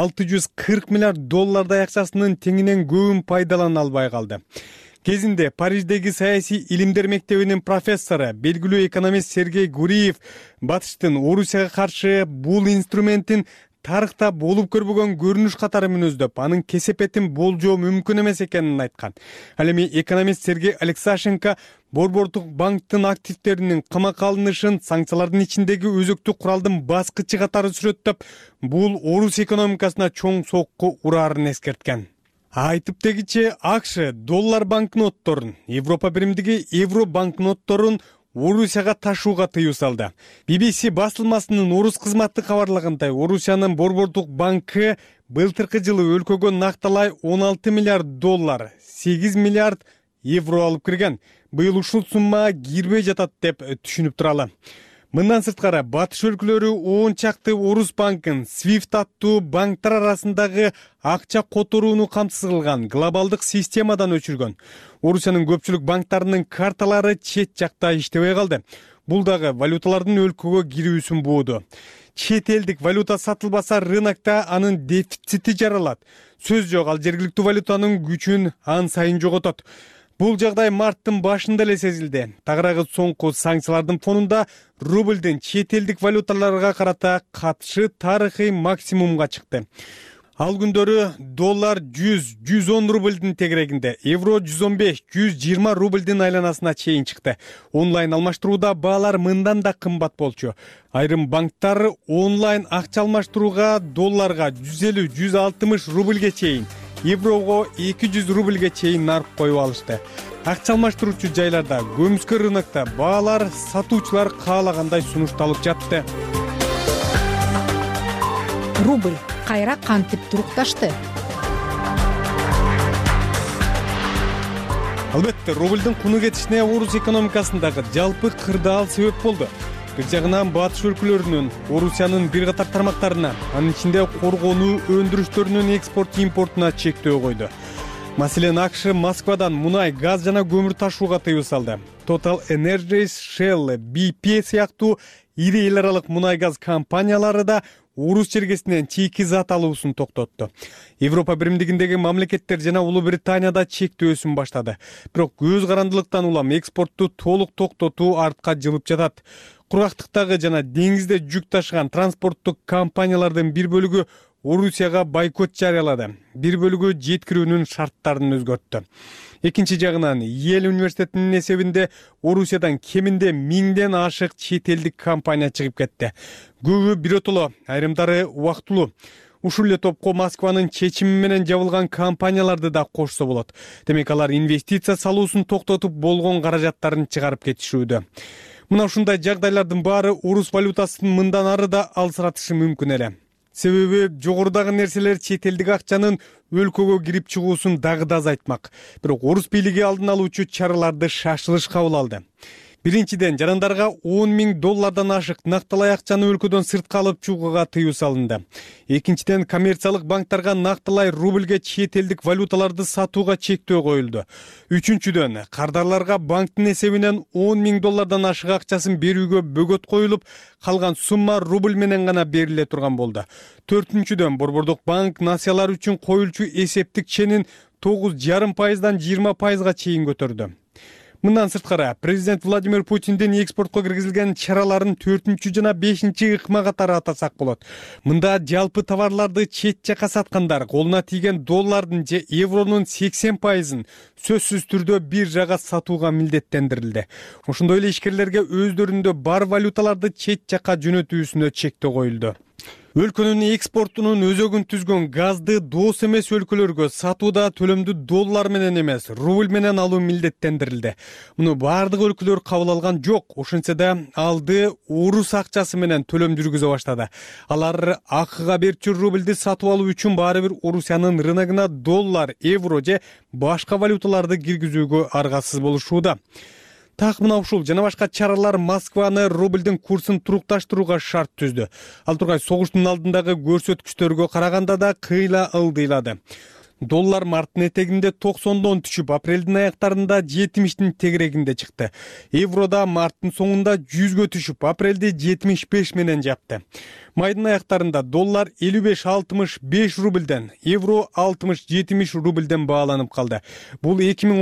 640 миллиард доллардай акчасынын теңинен көбүн пайдалана албай калды. Кезинде Париждеги саясий илимдер мектебинин профессору, белгилүү экономист Сергей Гуриев батыштын Орусияга каршы бул инструментин тарыхта болуп көрбөгөн көрүнүш катары мүнөздөп, анын кесепетин болжоо мүмкүн эмес экенин айткан. Ал эми экономист Сергей Алексашенко Борбордук банктын активдеринин камакка алынышын санкциялардын ичиндеги өзөктүү куралдын баскычы катары сүрөттөп, бул орус экономикасына чоң сокку ураарын эскерткен. Айтып дегиче АКШ доллар банкнотторун, Европа биримдиги евро банкнотторун Орусияга ташууга тыюу салды. BBC басылмасынын орус кызматы кабарлагандай, Орусиянын Борбордук банкы былтыркы жылы өлкөгө накталай 16 миллиард доллар, 8 миллиард евро алып кирген. Быйыл ушул сумма кирбей жатат деп түшүнүп туралы. Мындан сырткары батыш өлкөлөрү 10 чакты орус банкын SWIFT аттуу банктар арасындагы акча которууну камсыз кылган глобалдык системадан өчүргөн. Орусиянын көпчүлүк банктарынын карталары чет жакта иштебей калды. Бул дагы валюталардын өлкөгө кирүүсүн бууду. Чет элдик валюта сатылбаса рынокто анын дефицити жаралат. Сөз жок, ал жергиликтүү валютанын күчүн ан сайын жоготот. Бул жагдай марттын башында эле сезилди. Тагыраагы соңку санкциялардын фонунда рубльдин чет элдик валюталарга карата катышы тарыхый максимумга чыкты. Ал күндөрү доллар 100-110 рубльдин тегерегинде, евро 115-120 рубльдин айланасына чейин чыкты. Онлайн алмаштырууда баалар мындан да кымбат болчу. Айрым банктар онлайн акча алмаштырууга долларга 150-160 рубльге чейин, еврого 200 рубльге чейин нарып коюп алышты. Акча алмаштыруучу жайларда, көмүскө рынокто баалар сатуучулар каалагандай сунушталып жатты. Рубль кайра кантип турукташты? Албетте, рубльдин куну кетишине орус экономикасындагы жалпы кырдаал себеп болду. бир жагынан батыш өлкөлөрүнүн Орусиянын бир катар тармактарына, анын ичинде коргонуу өндүрүштөрүнүн экспорт импортуна чектөө койду. Маселен, АКШ Москвадан мунай, газ жана көмүр ташууга тыюу салды. Total Energies, Shell, BP сыяктуу ири эл аралык мунай газ компаниялары да Орус чергесинен чийки зат алуусун токтотту. Европа биримдигиндеги мамлекеттер жана Улуу Британияда чектөөсүн баштады. Бирок көз карандылыктан улам экспортту толук токтотуу артка жылып жатат. Кургактыктагы жана деңизде жүк ташыган транспорттук компаниялардын бир бөлүгү Орусияга бойкот жарыялады. Бир бөлүгү жеткирүүнүн шарттарын өзгөрттү. Экинчи жагынан, Йел университетинин эсебинде Орусиядан кеминде 1000ден ашык чет элдик компания чыгып кетти. Көбү биротоло, айрымдары убактылуу. Ушул эле топко Москванын чечими менен жабылган компанияларды да кошсо болот. Демек, алар инвестиция салуусун токтотуп болгон каражаттарын чыгарып кетишүүдө. Мына ушундай жагдайлардын баары орус валютасын мындан ары да алсыратышы мүмкүн эле. Себеби жогорудагы нерселер чет элдик акчанын өлкөгө кирип чыгуусун дагы да азайтмак. Бирок орус бийлиги алдын алуучу чараларды шашылыш кабыл алды. Биринчиден, жарандарга $10,000 ашык нактылай акчаны өлкөдөн сыртка алып чыгууга тыюу салынды. Экинчиден, коммерциялык банктарга нактылай рубльге чет элдик валюталарды сатууга чектөө коюлду. Үчүнчүдөн, кардарларга банктын эсебинен $10,000 ашык акчасын берүүгө бөгөт коюлуп, калган сумма рубль менен гана бериле турган болду. Төртүнчүдөн, Борбордук банк насыялар үчүн коюлчу эсептик ченин 9,5%дан 20%га чейин көтөрдү. Мындан сырткары, президент Владимир Путиндин экспортко киргизилген чараларын 4 жана 5 ыкма катары атасак болот. Мында жалпы товарларды чет жака саткандар колуна тийген доллардын же евронун 80%-ын сөзсүз түрдө бир жага сатууга милдеттендирилди. Ошондой эле ишкерлерге өздөрүндө бар валюталарды чет жака жөнөтүүсүнө чектөө коюлду. Өлкөнүн экспортунун өзөгүн түзгөн газды дос эмес өлкөлөргө сатууда төлөмдү доллар менен эмес, рубль менен алуу милдеттендирилди. Муну бардык өлкөлөр кабыл алган жок. Ошентсе да алды орус акчасы менен төлөм жүргүзө баштады. Алар акыга берчү рубльди сатып алуу үчүн баары бир Орусиянын рыногуна доллар, евро же башка валюталарды киргизүүгө аргасыз болушууда. Так мына ушул жана башка чаралар Москваны рубльдин курсун турукташтырууга шарт түздү. Ал тургай согуштун алдындагы көрсөткүчтөргө караганда да кыйла ылдыйлады. Доллар марттын этегинде 90дон түшүп, апрелдин аяктарында 70тин тегерегинде чыкты. Евро да марттын соңунда 100гө түшүп, апрелде 75 менен жапты. Майдын аяктарында доллар 55-65 рубльден, евро 60-70 рубльден бааланып калды. Бул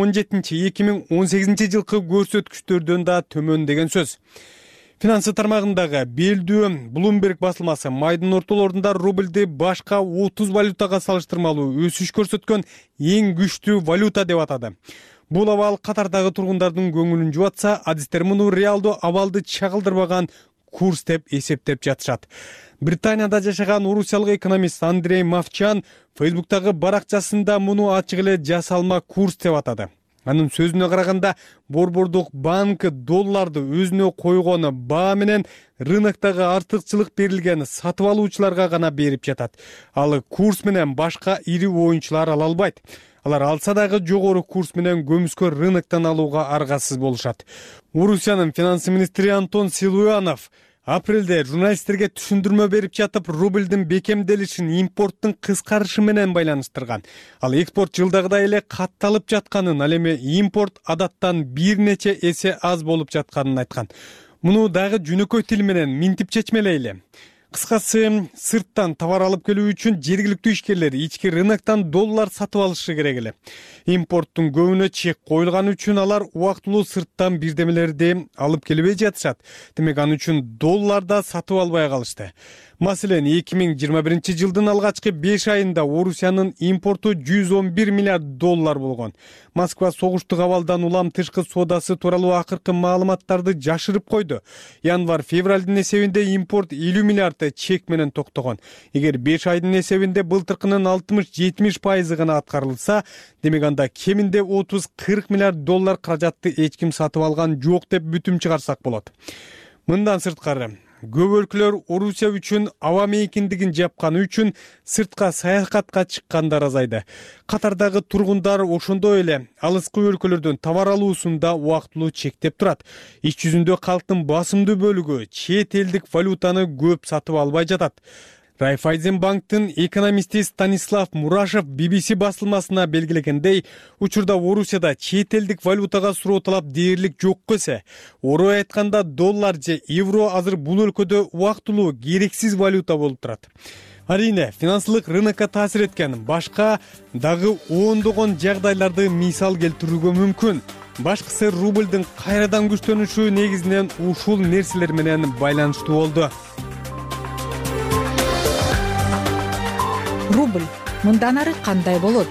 2017-2018 жылкы көрсөткүчтөрдөн да төмөн деген сөз. Финансы тармагындагы белдүү Bloomberg басылмасы майдын ортолорунда рубльди башка 30 валютага салыштырмалуу өсүш көрсөткөн эң күчтүү валюта деп атады. Бул абал катардагы тургундардын көңүлүн жубатса, адистер муну реалдуу абалды чагылдырбаган курс деп эсептеп жатышат. Британияда жашаган орусиялык экономист Андрей Мовчан Facebook'тагы баракчасында муну ачык эле жасалма курс деп атады. Анын сөзүнө караганда, Борбордук банк долларды өзүнө койгону баа менен рыноктогу артыкчылык берилген сатып алуучуларга гана берип жатат. Ал курс менен башка ири оюнчулар ала албайт. Алар алса дагы жогору курс менен көмүскө рыноктон алууга аргасыз болушат. Орусиянын финанс министри Антон Силуянов апрелде журналисттерге түшүндүрмө берип жатып, рубльдин бекемделишин импорттун кыскарышы менен байланыштырган. Ал экспорт жылдагыдай эле катталып жатканын, ал эми импорт адаттан бир нече эсе аз болуп жатканын айткан. Муну дагы жөнөкөй тил менен минтип чечмелейли. Кыскасы, сырттан товар алып келүү үчүн жергиликтүү ишкерлер ички рыноктон доллар сатып алышы керек эле. Импорттун көбүнө чек коюлган үчүн алар убактылуу сырттан бирдемелерди алып келбей жатышат. Демек, аны үчүн долларда сатып албай калышты. Маселен, 2021 жылдын алгачкы 5 айында Орусиянын импорту $111 миллиард болгон. Москва согуштук абалдан улам тышкы соодасы тууралуу акыркы маалыматтарды жашырып койду. Январь-февралдын эсебинде импорт 50 миллиард чек менен токтогон. Эгер 5 айдын эсебинде былтыркынын 60-70% гана аткарылса, демек анда кеминде 30-40 миллиард доллар каражатты эч ким сатып алган жок деп бүтүм чыгарсак болот. Мындан сырткары, көп өлкөлөр Орусия үчүн аба мейкиндигин жапканы үчүн сыртка саякатка чыккандар азайды. Катардагы тургундар ошондой эле алыскы өлкөлөрдөн товар алуусунда убактылуу чектеп турат. Иш жүзүндө калктын басымдуу бөлүгү чет элдик валютаны көп сатып албай жатат. Райфайзенбанктын экономисти Станислав Мурашев BBC басылмасына белгилегендей, учурда Орусияда чет элдик валютага суроо талап дээрлик жок эсе. Орой айтканда доллар же евро азыр бул өлкөдө убактылуу керексиз валюта болуп турат. Арийне, финансылык рынокко таасир эткен башка дагы ондогон жагдайларды мисал келтирүүгө мүмкүн. Башкысы рубльдин кайрадан күчтөнүшү негизинен ушул нерселер менен байланыштуу болду. Рубль мындан ары кандай болот?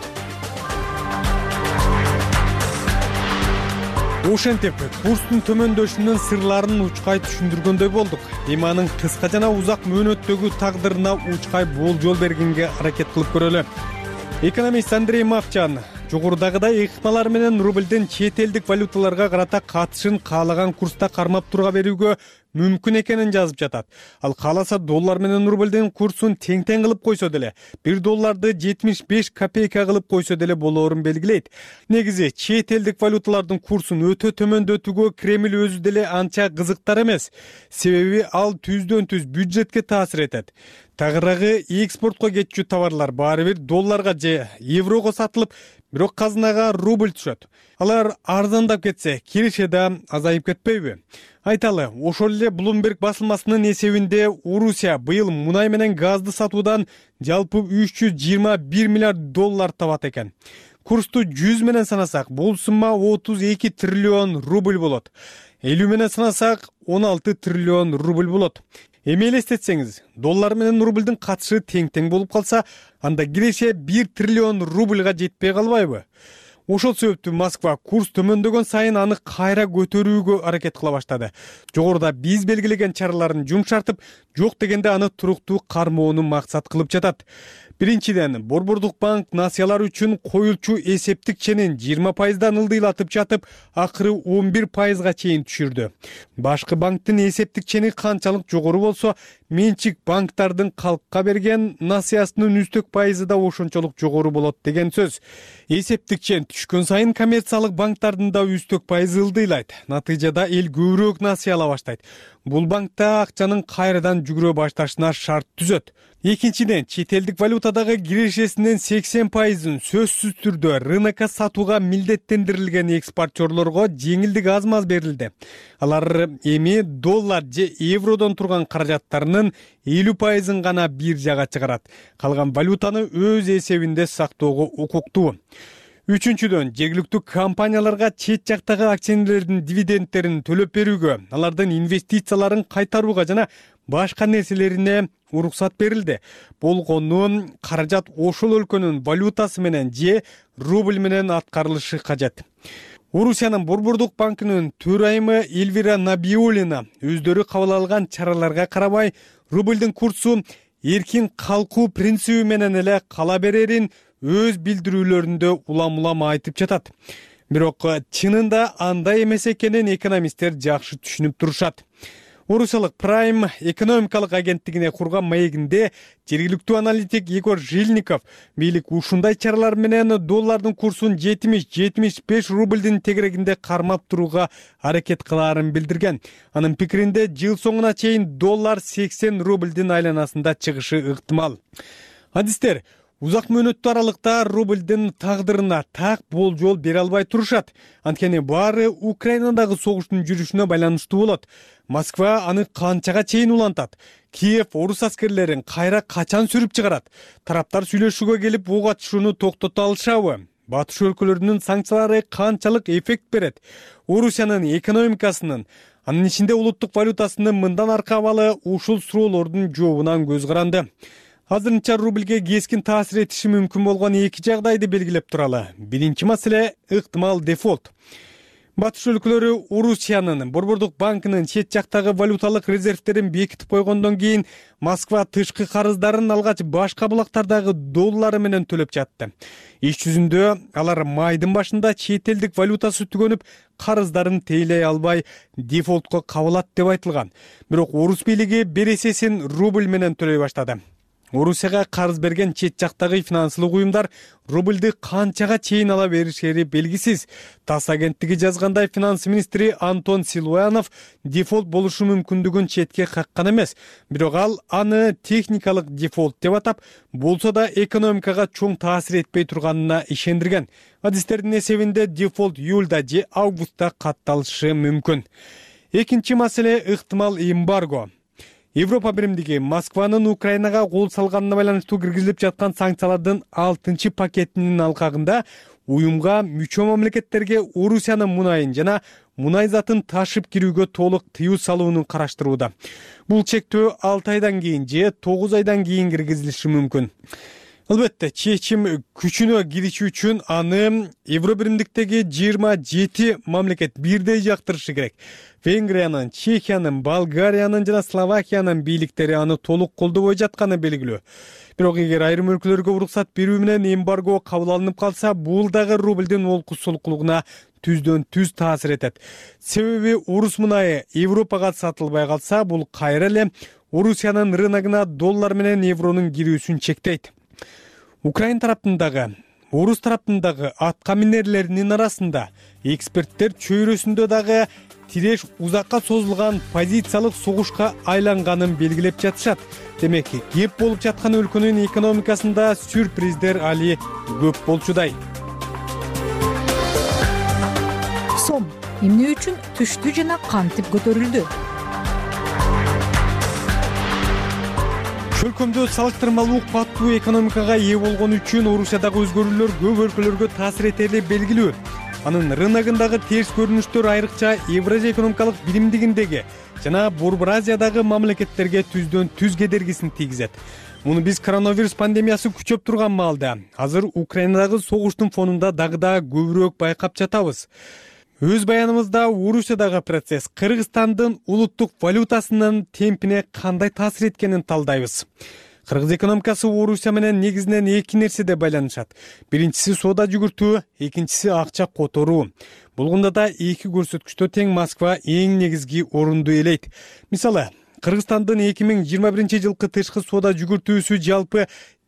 Ошентип, курстун төмөндөшүнүн сырларын учкай түшүндүргөндөй болдук. Эми анын кыска жана узак мөөнөттөгү тагдырына учкай болжол бергенге аракет кылып көрөлү. Экономист Андрей Мовчан жогорудагыдай ыкмалар менен рубльдин чет элдик валюталарга карата катышын каалаган курста кармап турга берүүгө мүмкүн экенин жазып жатат. Ал кааласа доллар менен рубльдин курсун тең-тең кылып койсо деле, 1 долларды 75 копейка кылып койсо деле болоорун белгилейт. Негизи чет элдик валюталардын курсун өтө төмөндөтүүгө Кремль өзү деле анча кызыктар эмес. Себеби ал түздөн-түз бюджетке таасир этет. Тагыраагы экспортко кетчү товарлар баары бир долларга же еврого сатылып, бирок казынага рубль түшөт. Алар арзандап кетсе, киреше да азайып кетпейби? Айталы, ошол эле Bloomberg басылмасынын эсебинде Орусия быйыл мунай менен газды сатуудан жалпы 321 миллиард доллар табат экен. Курсту 100 менен санасак, бул сумма 32 триллион рубль болот. 50 менен санасак, 16 триллион рубль болот. Эми элестетсеңиз, доллар менен рубльдин катышы тең-тең болуп калса, анда киреше 1 триллион рубльга жетпей калбайбы? Ошол себептүү Москва курс төмөндөгөн сайын аны кайра көтөрүүгө аракет кыла баштады. Жогоруда биз белгилеген чараларын жумшартып, жок дегенде аны туруктуу кармоону максат кылып жатат. Биринчиден, Борбордук банк насыялар үчүн коюлчу эсептик ченин 20%дан ылдыйлатып жатып, акыры 11%га чейин түшүрдү. Башкы банктын эсептик чени канчалык жогору болсо, менчик банктардын калкка берген насыясынын үстөк пайызы да ошончолук жогору болот деген сөз. Эсептик чен түшкөн сайын коммерциялык банктардын да үстөк пайызы ылдыйлайт. Натыйжада эл көбүрөөк насыя ала баштайт. Бул банкта акчанын кайрадан жүгүрө башташына шарт түзөт. Экинчиден, чет элдик валютадагы кирешесинин 80%-ын сөзсүз түрдө рынокко сатууга милдеттендирилген экспортчорлорго жеңилдик аз-маз берилди. Алар эми доллар же евродон турган каражаттарынын 50%-ын гана биржага чыгарат. Калган валютаны өз эсебинде сактоого укуктуу. Үчүнчүдөн, жергиликтүү компанияларга чет жактагы акционерлердин дивидендтерин төлөп берүүгө, алардын инвестицияларын кайтарууга жана башка нерселерине уруксат берилди. Болгону каражат ошол өлкөнүн валютасы менен же рубль менен аткарылышы кажет. Орусиянын Борбордук банкынын төрайымы Эльвира Набиуллина өздөрү кабыл алган чараларга карабай, рубльдин курсу эркин калкуу принциби менен эле кала берерин өз билдирүүлөрүндө улам-улам айтып жатат. Бирок чынында андай эмес экенин экономисттер жакшы түшүнүп турушат. Орусиялык Prime экономикалык агенттигине курган маегинде жергиликтүү аналитик Егор Жильников бийлик ушундай чаралар менен доллардын курсун 70-75 рубльдин тегерегинде кармап турууга аракет кылаарын билдирген. Анын пикиринде жыл соңуна чейин доллар 80 рубльдин айланасында чыгышы ыктымал. Адистер узак мөөнөттүү аралыкта рубльдин тагдырына так болжол бере албай турушат. Анткени баары Украинадагы согуштун жүрүшүнө байланыштуу болот. Москва аны канчага чейин улантат? Киев орус аскерлерин кайра качан сүрүп чыгарат? Тараптар сүйлөшүүгө келип ок атышууну токтото алышабы? Батыш өлкөлөрүнүн санкциялары канчалык эффект берет? Орусиянын экономикасынын, анын ичинде улуттук валютасынын мындан аркы абалы ушул суроолордун жообунан көз каранды. Азырынча рубльге кескин таасир этиши мүмкүн болгон эки жагдайды белгилеп туралы. Биринчи маселе ыктымал дефолт. Батыш өлкөлөрү Орусиянын Борбордук банкынын чет жактагы валюталык резервтерин бекитип койгондон кийин Москва тышкы карыздарын алгач башка булактардагы доллары менен төлөп жатты. Иш жүзүндө алар майдын башында чет элдик валютасы түгөнүп, карыздарын тейлей албай дефолтко кабылат деп айтылган. Бирок орус бийлиги бересесин рубль менен төлөй баштады. Орусияга карыз берген чет жактагы финансылык уюмдар рубльды канчага чейин ала беришери белгисиз. ТАСС агенттиги жазгандай, финанс министри Антон Силуянов дефолт болушу мүмкүндүгүн четке каккан эмес. Бирок ал аны техникалык дефолт деп атап, болсо да экономикага чоң таасир этпей турганына ишендирген. Адистердин эсебинде дефолт июлда же августта катталышы мүмкүн. Экинчи маселе ыктымал эмбарго. Европа биримдиги Москванын Украинага кол салганына байланыштуу киргизилип жаткан санкциялардын 6-чы пакетинин алкагында уюмга мүчө мамлекеттерге Орусиянын мунайын жана мунай затын ташып кирүүгө толук тыюу салууну караштырууда. Бул чектөө 6 айдан кийин же 9 айдан кийин киргизилиши мүмкүн. Албетте, чечим күчүнө кириши үчүн аны Евро биримдиктеги 27 мамлекет бирдей жактырышы керек. Венгриянын, Чехиянын, Болгариянын жана Словакиянын бийликтери аны толук колдобой жатканы белгилүү. Бирок эгер айрым өлкөлөргө уруксат берүү менен эмбарго кабыл алынып калса, бул дагы рубльдин олкусулуклугуна түздөн түз таасир этет. Себеби орус мунайы Европага сатылбай калса, бул кайра эле Орусиянын рыногуна доллар менен евронун кирүүсүн чектейт. Украин тараптындагы, орус тараптындагы атка минерлеринин арасында эксперттер чөйрөсүндө дагы тиреш узакка созулган позициялык согушка айланганын белгилеп жатышат. Демек, кеп болуп жаткан өлкөнүн экономикасында сюрприздер али көп болчудай. Сом эмне үчүн түштү жана кантип көтөрүлдү? Чөлкөмдө салыктырмалуу каттуу экономикага ээ болгон үчүн Орусиядагы өзгөрүүлөр көп өлкөлөргө таасир этери белгилүү. Анын рыногундагы терс көрүнүштөр айрыкча Евразия экономикалык биримдигиндеги жана Борбор Азиядагы мамлекеттерге түздөн түз кедергисин тийгизет. Муну биз коронавирус пандемиясы күчөп турган маалда, азыр Украинадагы согуштун фонунда дагы да көбүрөөк байкап жатабыз. Өз баянымызда Орусиядагы процесс Кыргызстандын улуттук валютасынын темпине кандай таасир эткенин талдайбыз. Кыргыз экономикасы Орусия менен негизинен эки нерседе байланышат. Биринчиси соода жүгүртүү, экинчиси акча которуу. Болгондо да эки көрсөткүчтө тең Москва эң негизги орунду ээлейт. Мисалы, Кыргызстандын 2021-жылкы тышкы соода жүгүртүүсү жалпы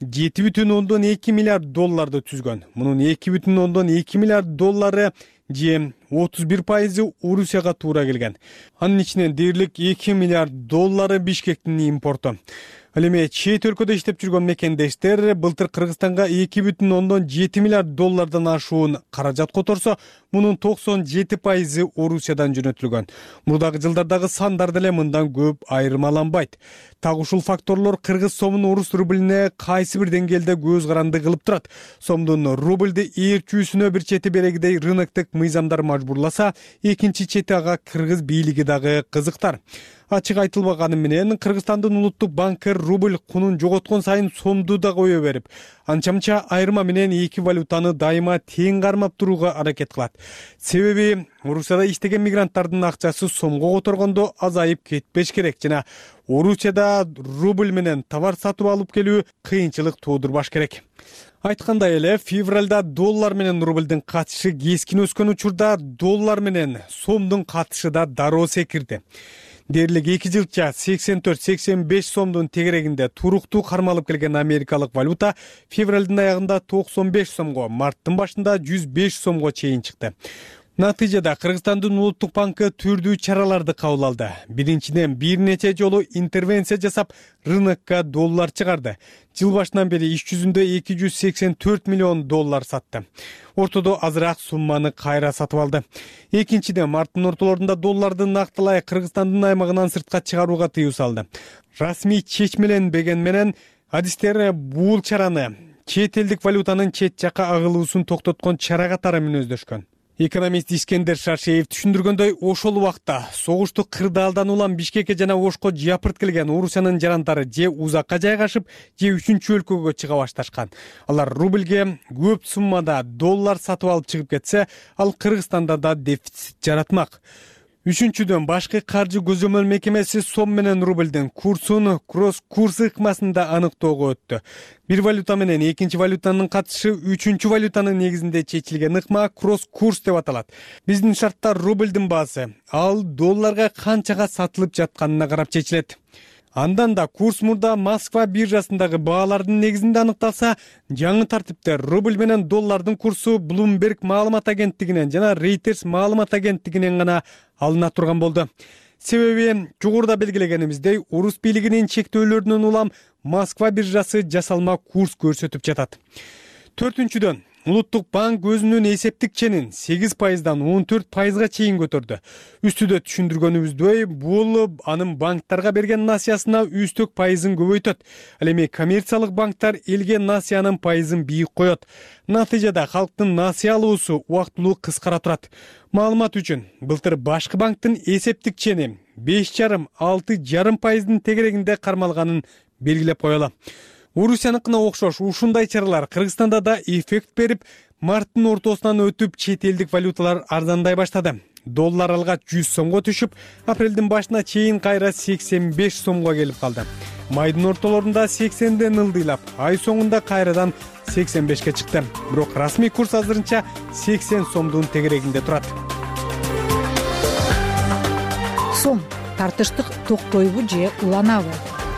7,2 миллиард долларды түзгөн. Мунун 2,2 миллиард доллары же 31% Орусияга туура келген. Анын ичинен дээрлик 2 миллиард доллары Бишкектин импорту. Ал эми чет өлкөдө иштеп жүргөн мекендештер былтыр Кыргызстанга 2,7 миллиард доллардан ашуун каражат которсо, мунун 97% Орусиядан жөнөтүлгөн. Мурдагы жылдардагы сандар деле мындан көп айырмаланбайт. Так ушул факторлор кыргыз сомун орус рублине кайсы бир деңгээлде көз каранды кылып турат. Сомдун рубльди ээрчүүсүнө бир чети берегидей рыноктук мыйзамдар мажбурласа, экинчи чети ага кыргыз бийлиги дагы кызыктар. Ачык айтылбаганы менен Кыргызстандын улуттук банкы рубль кунун жоготкон сайын сомду да кое берип, анча-мынча айырма менен эки валютаны дайыма тең кармап турууга аракет кылат. Себеби Орусияда иштеген мигранттардын акчасы сомго которгондо азайып кетпеш керек жана Орусияда рубль менен товар сатып алып келүү кыйынчылык туудурбаш керек. Айткандай эле, февралда доллар менен рубльдин катышы кескин өскөн учурда доллар менен сомдун катышы да дароо секирди. Дээрлик 2 жылча 84-85 сомдун тегерегинде туруктуу кармалып келген америкалык валюта февралдын аягында 95 сомго, марттын башында 105 сомго чейин чыкты. Натыйжада Кыргызстандын улуттук банкы түрдүү чараларды кабыл алды. Биринчиден бир нече жолу интервенция жасап, рынокко доллар чыгарды. Жыл башынан бери иш жүзүндө 284 миллион доллар сатты. Ортодо азыраак сумманы кайра сатып алды. Экинчиден марттын ортолорунда долларды нактылай Кыргызстандын аймагынан сыртка чыгарууга тыюу салды. Расмий чечмеленбеген менен адистер бул чараны чет элдик валютанын чет жакка агылуусун токтоткон чара катары мүнөздөшкөн. Экономист Искендер Шаршеев түшүндүргөндөй, ошол убакта согушту кырдаалдан улам Бишкекке жана Ошко жапырт келген Орусиянын жарандары же узакка жайгашып, же үчүнчү өлкөгө чыга башташкан. Алар рубльге көп суммада доллар сатып алып чыгып кетсе, ал Кыргызстанда да дефицит жаратмак. Үчүнчүдөн, башкы каржы көзөмөл мекемеси сом менен рубльдин курсун кросс-курс ыкмасында аныктоого өттү. Бир валюта менен экинчи валютанын катышы үчүнчү валютанын негизинде чечилген ыкма кросс-курс деп аталат. Биздин шартта рубльдин баасы ал долларга канчага сатылып жатканына карап чечилет. Андан да курс мурда Москва биржасындагы баалардын негизинде аныкталса, жаңы тартипте рубль менен доллардын курсу Bloomberg маалымат агенттигинен жана Reuters маалымат агенттигинен гана алына турган болду. Себеби жогоруда белгилегенибиздей, орус бийлигинин чектөөлөрүнөн улам Москва биржасы жасалма курс көрсөтүп жатат. Төртүнчүдөн, Улуттук банк өзүнүн эсептик ченин 8%дан 14%га чейин көтөрдү. Үстүдө түшүндүргөнүбүздөй, бул анын банктарга берген насыясына үстөк пайызын көбөйтөт. Ал эми коммерциялык банктар элге насыянын пайызын бийик коет. Натыйжада халктын насыя алуусу убактылуу кыскара турат. Маалымат үчүн, былтыр башкы банктын эсептик чени 5,5–6,5%дын тегерегинде кармалганын белгилеп коелу. Орусияныкына окшош ушундай чаралар Кыргызстанда да эффект берип, марттын ортосунан өтүп чет элдик валюталар арзандай баштады. Доллар алгач 100 сомго түшүп, апрелдин башына чейин кайра 85 сомго келип калды. Майдын ортолорунда 80ден ылдыйлап, ай соңунда кайрадан 85ке чыкты. Бирок расмий курс азырынча 80 сомдун тегерегинде турат. Сом тартыштык токтойбу же уланабы?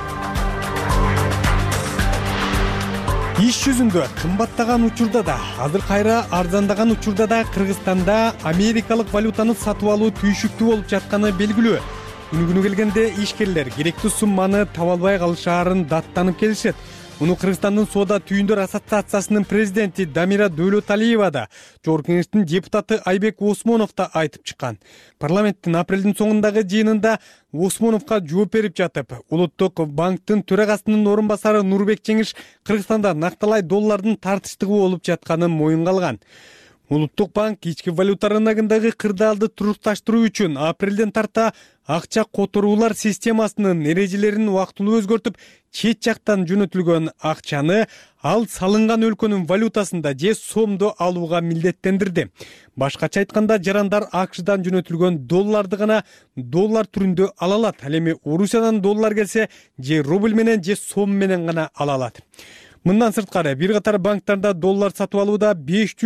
Иш жүзүндө кымбаттаган учурда да, азыр кайра арзандаган учурда да Кыргызстанда америкалык валютаны сатып алуу түйшүктүү болуп жатканы белгилүү. Күнү келгенде ишкерлер керектүү сумманы таба албай калышаарын даттанып келишет. Муну Кыргызстандын соода түйүндөр ассоциациясынын президенти Дамира Дөөлөталиева да, Жогорку Кеңештин депутаты Айбек Осмонов да айтып чыккан. Парламенттин апрелдин соңундагы жыйынында Осмоновго жооп берип жатып, Улуттук банктын төрагасынын орун басары Нурбек Жеңиш Кыргызстанда накталай доллардын тартыштыгы болуп жатканын моюнга алган. Улуттук банк ички валюта рыногундагы кырдаалды турукташтыруу үчүн апрелден тарта акча которуулар системасынын эрежелерин убактылуу өзгөртүп, чет жактан жөнөтүлгөн акчаны ал салынган өлкөнүн валютасында же сомдо алууга милдеттендирди. Башкача айтканда, жарандар АКШдан жөнөтүлгөн долларды гана доллар түрүндө ала алат. Ал эми Орусиядан доллар келсе, же рубль менен же сом менен гана ала алат. Мындан сырткары, бир катар банктарда доллар сатып алууда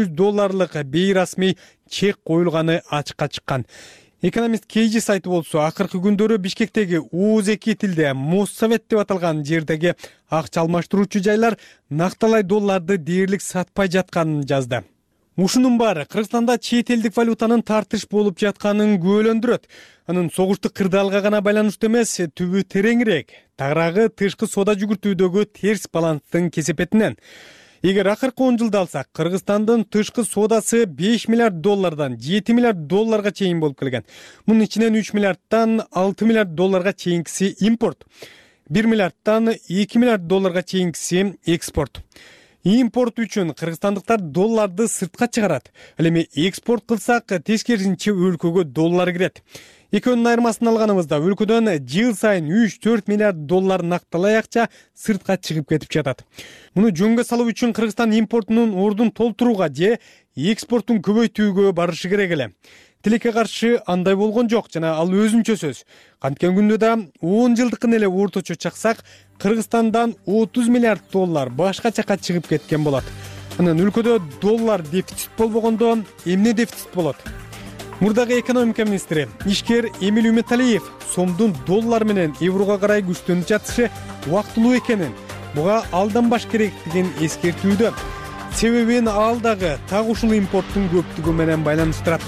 $500 бейрасмий чек коюлганы ачыкка чыккан. Экономист Кейжи сайты болсо, акыркы күндөрү Бишкектеги УЗ2 тилде Моссовет деп аталган жердеги акча алмаштыруучу жайлар накталай долларды дээрлик сатпай жатканын жазды. Ушунун баары Кыргызстанда чет элдик валютанын тартыш болуп жатканын күбөлөндүрөт. Анын согуштук кырдаалга гана байланыштуу эмес, түбү тереңирээк. Тагыраагы тышкы соода жүгүртүүдөгү терс баланстын кесепетинен. Эгер акыркы 10 жылда алсак, Кыргызстандын тышкы соодасы $5 миллиард $7 миллиард чейин болуп келген. Мунун ичинен $3 миллиарддан $6 миллиард чейинкиси импорт, $1 миллиарддан $2 миллиард чейинкиси экспорт. Импорт үчүн кыргызстандыктар долларды сыртка чыгарат. Ал эми экспорт кылсак, тескерисинче өлкөгө доллар кирет. Экөөнүн айырмасын алганыбызда өлкөдөн жыл сайын $3–4 миллиард накталай акча сыртка чыгып кетип жатат. Муну жөнгө салуу үчүн Кыргызстан импортунун ордун толтурууга же экспортун көбөйтүүгө барышы керек эле. Тилекке каршы андай болгон жок жана ал өзүнчө сөз. Канткен күндө да 10 жылдыкын эле орточо чаксак, Кыргызстандан $30 миллиард башка жака чыгып кеткен болот. Анан өлкөдө доллар дефицит болбогондо эмне дефицит болот? Мурдагы экономика министри ишкер Эмиль Үмөталиев сомдун доллар менен еврого карай күчтөнүп жатышы убактылуу экенин, буга алданбаш керектигин эскертүүдө. Себебин ал дагы так ушул импорттун көптүгү менен байланыштырат.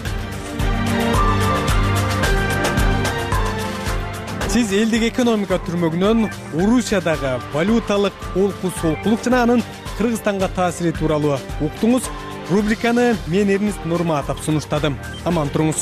Сиз элдик экономика түрмөгүнөн Орусиядагы валюталык олку солкулук жана анын Кыргызстанга таасири тууралуу уктуңуз. Рубриканы мен Эрнест Нурматов сунуштадым. Аман туруңуз.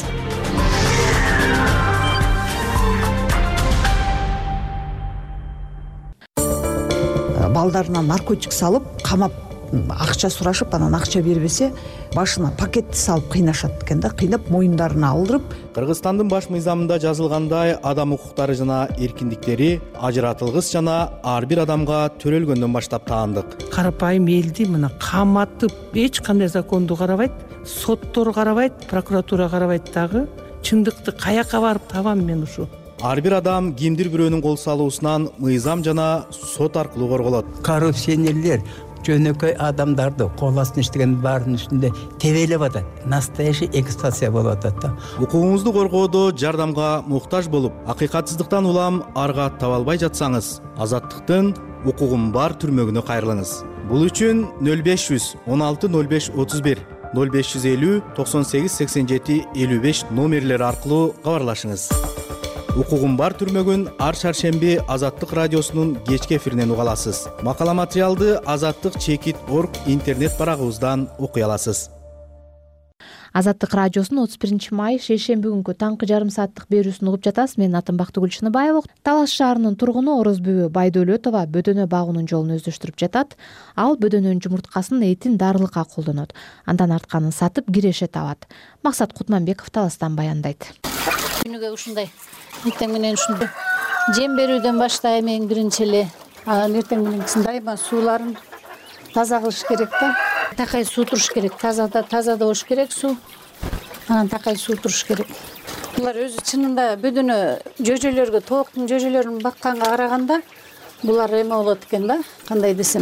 Балдарына наркотик салып, камап акча сурашып анан акча бербесе башына пакетти салып кыйнашат экен да, кыйнап моюндарына алдырып. Кыргызстандын баш мыйзамында жазылгандай адам укуктары жана эркиндиктери ажыратылгыс жана ар бир адамга төрөлгөндөн баштап таандык. Карапайым элди мына каматып эч кандай законду карабайт, соттор карабайт, прокуратура карабайт дагы. Чындыкты каяка барып табам мен ушу? Ар бир адам кимдир бирөөнүн кол салуусунан мыйзам жана сот аркылуу корголот. Коррупционерлер жөнөкөй адамдарды кол астына иштеген баарынын үстүндө тебелеп атат. Настоящий эксплуатация болуп атат да. Укугуңузду коргоодо жардамга муктаж болуп, акыйкатсыздыктан улам арга таба албай жатсаңыз, Азаттыктын укугум бар түрмөгүнө кайрылыңыз. Бул үчүн 0500 16 05 31 0550 98 87 55 номерлери аркылуу кабарлашыңыз. Укугум бар түрмөгүн ар шаршемби Азаттык радиосунун кечки эфиринен уга аласыз. Макала материалды azattik.org интернет барагыбыздан окуй аласыз. Азаттык радиосунун 31 май шейшемби күнкү таңкы жарым сааттык берүүсүн угуп жатасыз. Менин атым Бактыгүл Чыныбаева. Талаш шаарынын тургуну Орозбүбү Байдөлөтова бөдөнө багуунун жолун өздөштүрүп жатат. Ал бөдөнөнүн жумурткасын этин дарылыкка колдонот. Андан артканын сатып киреше табат. Максат Кутманбеков Таластан баяндайт. Күнүгө ушундай эртең менен ушундай жем берүүдөн баштайм эң биринчи эле. Эртең менен дайыма сууларын таза кылыш керек да. Такай суу туруш керек. Таза болуш керек суу. Анан такай суу туруш керек. Булар өзү чынында бөдөнө жөжөлөргө, тооктун жөжөлөрүн бакканга караганда булар эме болот экен да. Кандай десем.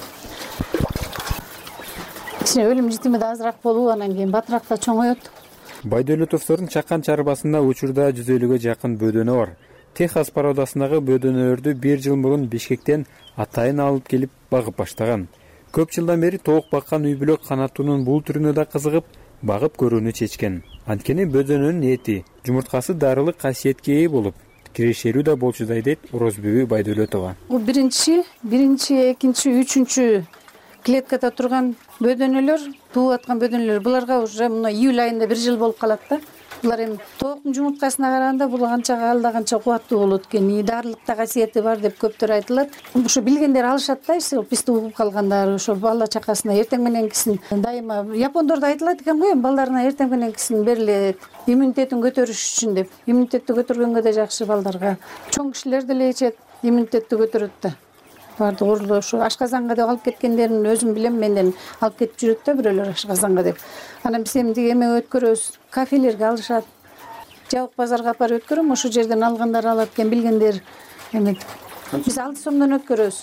Кичине өлүм житими да азыраак болуп, анан кийин батыраак да чоңоет. Байдөлөтовдордун чакан чарбасында учурда 150-гө жакын бөдөнө бар. Техас породасындагы бөдөнөлөрдү 1 жыл мурун Бишкектен атайын алып келип багып баштаган. Көп жылдан бери тоок баккан үй бүлө канаттуунун бул түрүнө да кызыгып, багып көрүүнү чечкен. Анткени бөдөнөнүн эти, жумурткасы дарылык касиетке ээ болуп, кирешелүү да болчудай дейт Орозбүбү Байдөлөтова. Бул биринчи, экинчи, үчүнчү клеткада турган бөдөнөлөр, тууп аткан бөдөнөлөр. Буларга уже мына июль айында 1 жыл болуп калат да. Булар эми тооктун жумурткасына караганда бул алда канча кубаттуу болот экен, дарылыкта касиети бар деп көптөр айтылат. Ошо билгендер алышат да, бизди угуп калгандар, ошо бала чакасына эртең мененкисин дайыма япондордо айтылат экен го, балдарына эртең мененкисин берилет, иммунитетин көтөрүш үчүн деп. Иммунитетти көтөргөнгө да жакшы балдарга. Чоң кишилер деле ичет, иммунитетти көтөрөт да. Барды орлу ошо ашказанга деп алып кеткендерин өзүм билем, менден алып кетип жүрөт да бирөөлөр ашказанга деп. Анан биз эмди эме өткөрөбүз, кафелерге алышат. Жабык базарга апарып өткөрөм, ошо жерден алгандар алат экен, билгендер эме. Биз 6 сомдон өткөрөбүз.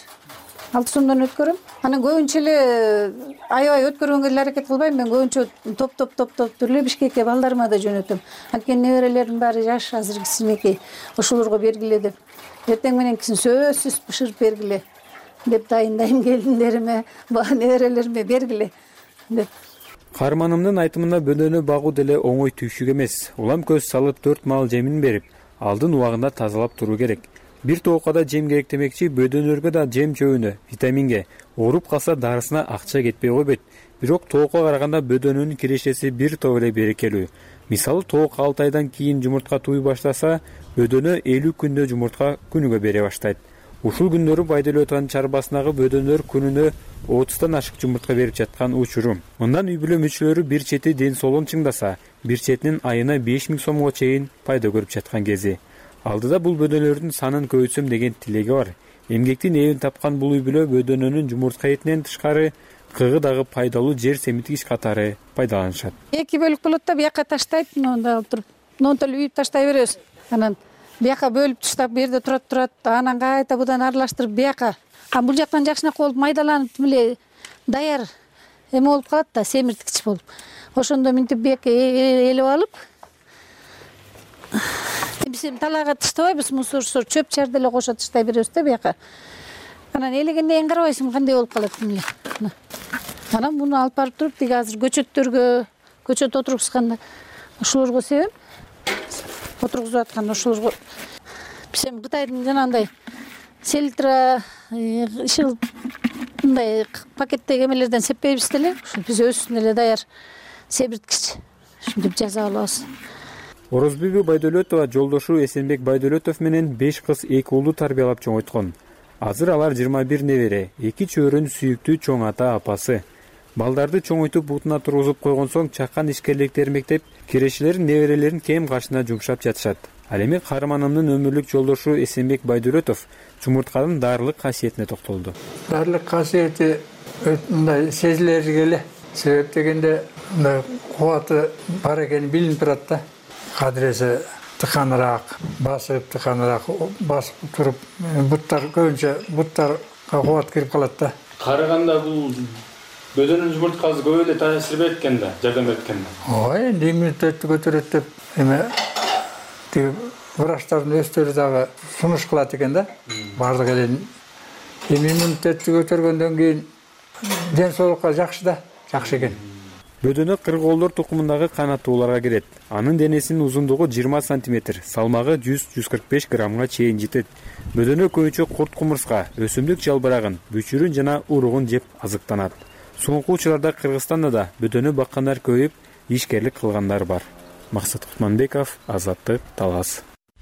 6 сомдон өткөрөм. Анан көбүнчө эле аябай өткөргөнгө эле аракет кылбайм, мен көбүнчө топ эле Бишкекке балдарыма да жөнөтөм. Анткени неберелерим баары жаш, азыр кичинекей, ошолорго бергиле деп. Эртең мененкисин сөзсүз бышырып бергиле деп дайындайм келиндериме, неберелериме бергиле деп. Каарманымдын айтымында бөдөнө багуу деле оңой түйшүк эмес. Улам көз салып 4 мал жемин берип, алдын убагында тазалап туруу керек. Бир тоокка да жем керек демекчи, бөдөнөлөргө да жем чөбүнө, витаминге, ооруп калса дарысына акча кетпей койбойт. Бирок тоокко караганда бөдөнөнүн кирешеси бир топ эле берекелүү. Мисалы тоок 6 айдан кийин жумуртка тууй баштаса, бөдөнө 50 күндө жумуртка күнүгө бере баштайт. Ушул күндөрү Байдөлөтованын чарбасындагы бөдөнөлөр күнүнө 30тан ашык жумуртка берип жаткан учуру. Мындан үй бүлө мүчөлөрү бир чети ден соолугун чыңдаса, бир четинин айына 5000 сомго чейин пайда көрүп жаткан кези. Алдыда бул бөдөнөлөрдүн санын көбөйтсөм деген тилеги бар. Эмгектин эбин тапкан бул үй бүлө бөдөнөнүн жумуртка этинен тышкары кыгы дагы пайдалуу жер семиткич катары пайдаланышат. 2 бөлүк болот да, бияка таштайт, мында туруп, нонтол үйүп таштай беребиз. Анан бияка бөлүп таштап, бу жерде турат, анан кайта будан аралаштырып бияка. Бул жактан жакшынакы болуп майдаланып эле даяр эме болуп калат да, семирткич болуп. Ошондо минтип бияка элеп алып, биз талаага таштабайбыз, мусор, чөп чар деле кошо таштай беребиз да бияка. Анан элегенден кийин карабайсың кандай болуп калат эле. Анан буну алып барып туруп, тиги азыр көчөт отургузганда ошолорго себем. Отургузуп аткан ошолорго биз эми Кытайдын жанагындай селитра, ишил мындай пакеттеги эмелерден сеппейбиз деле. Ошо биз өзүбүздүн эле даяр себирткич ушинтип жасап алабыз. Орозбүбү Байдөлөтова жолдошу Эсенбек Байдөлөтов менен 5 кыз 2 уулду тарбиялап чоңойткон. Азыр алар 21 небере, 2 чөбөрөнүн сүйүктүү чоң ата апасы. Балдарды чоңойтуп бутуна тургузуп койгон соң чакан ишкерликтер мектеп кирешилерин неберелерин кем кашына жумшап жатышат. Ал эми каарманымдын өмүрлүк жолдошу Эсенбек Байдүрөтов жумуртканын дарылык касиетине токтолду. Дарылык касиети мындай сезилери эле. Себеп дегенде мындай кубаты бар экени билинип турат да. Кадыресе тыканыраак, басып тыканыраак басып туруп, буттар көбүнчө буттарга кубат кирип калат да. Караганда бул бөдөнүн жумурткасы көп эле таасир берет экен да, жардам берет экен да. Ой, энди иммунитетти көтөрөт деп эме тиги врачтардын өздөрү дагы сунуш кылат экен да. Бардык эле эми иммунитетти көтөргөндөн кийин ден соолукка жакшы да, жакшы экен. Бөдөнө кыргоолдор тукумундагы канаттууларга кирет. Анын денесинин узундугу 20 сантиметр, салмагы 100-145 граммга чейин жетет. Бөдөнө көбүнчө курт кумурска, өсүмдүк жалбырагын, бүчүрүн жана уругун жеп азыктанат. Соңку учурларда Кыргызстанда да бөдөнө баккандар көбөйүп, ишкерлик кылгандар бар. Максат Кутманбеков, Азаттык, Талас.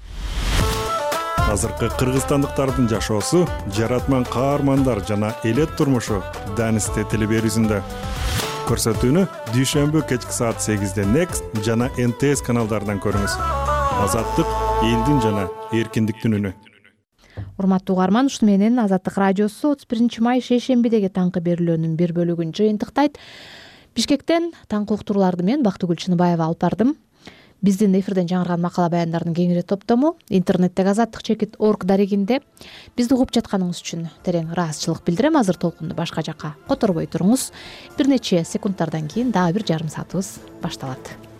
Азыркы кыргызстандыктардын жашоосу, жаратман каармандар жана элет турмушу Данисте телеберүүсүндө. Көрсөтүүнү дүйшөмбү кечки саат 8-де Next жана НТС каналдарынан көрүңүз. Азаттык элдин жана эркиндиктин үнү. Урматтуу угарман, ушуну менен Азаттык радиосу 31 май шейшембидеги таңкы берүүлөөнүн бир бөлүгүн жыйынтыктайт. Бишкектен таңкы уктурууларды мен Бактыгүл Чыныбаева алып бардым. Биздин эфирден жаңырган макала баяндардын кеңири топтому интернеттеги azattik.org дарегинде. Бизди угуп жатканыңыз үчүн терең ыраазычылык билдирем. Азыр толкунду башка жакка которбой туруңуз. Бир нече секундтардан кийин дагы бир жарым саатыбыз башталат.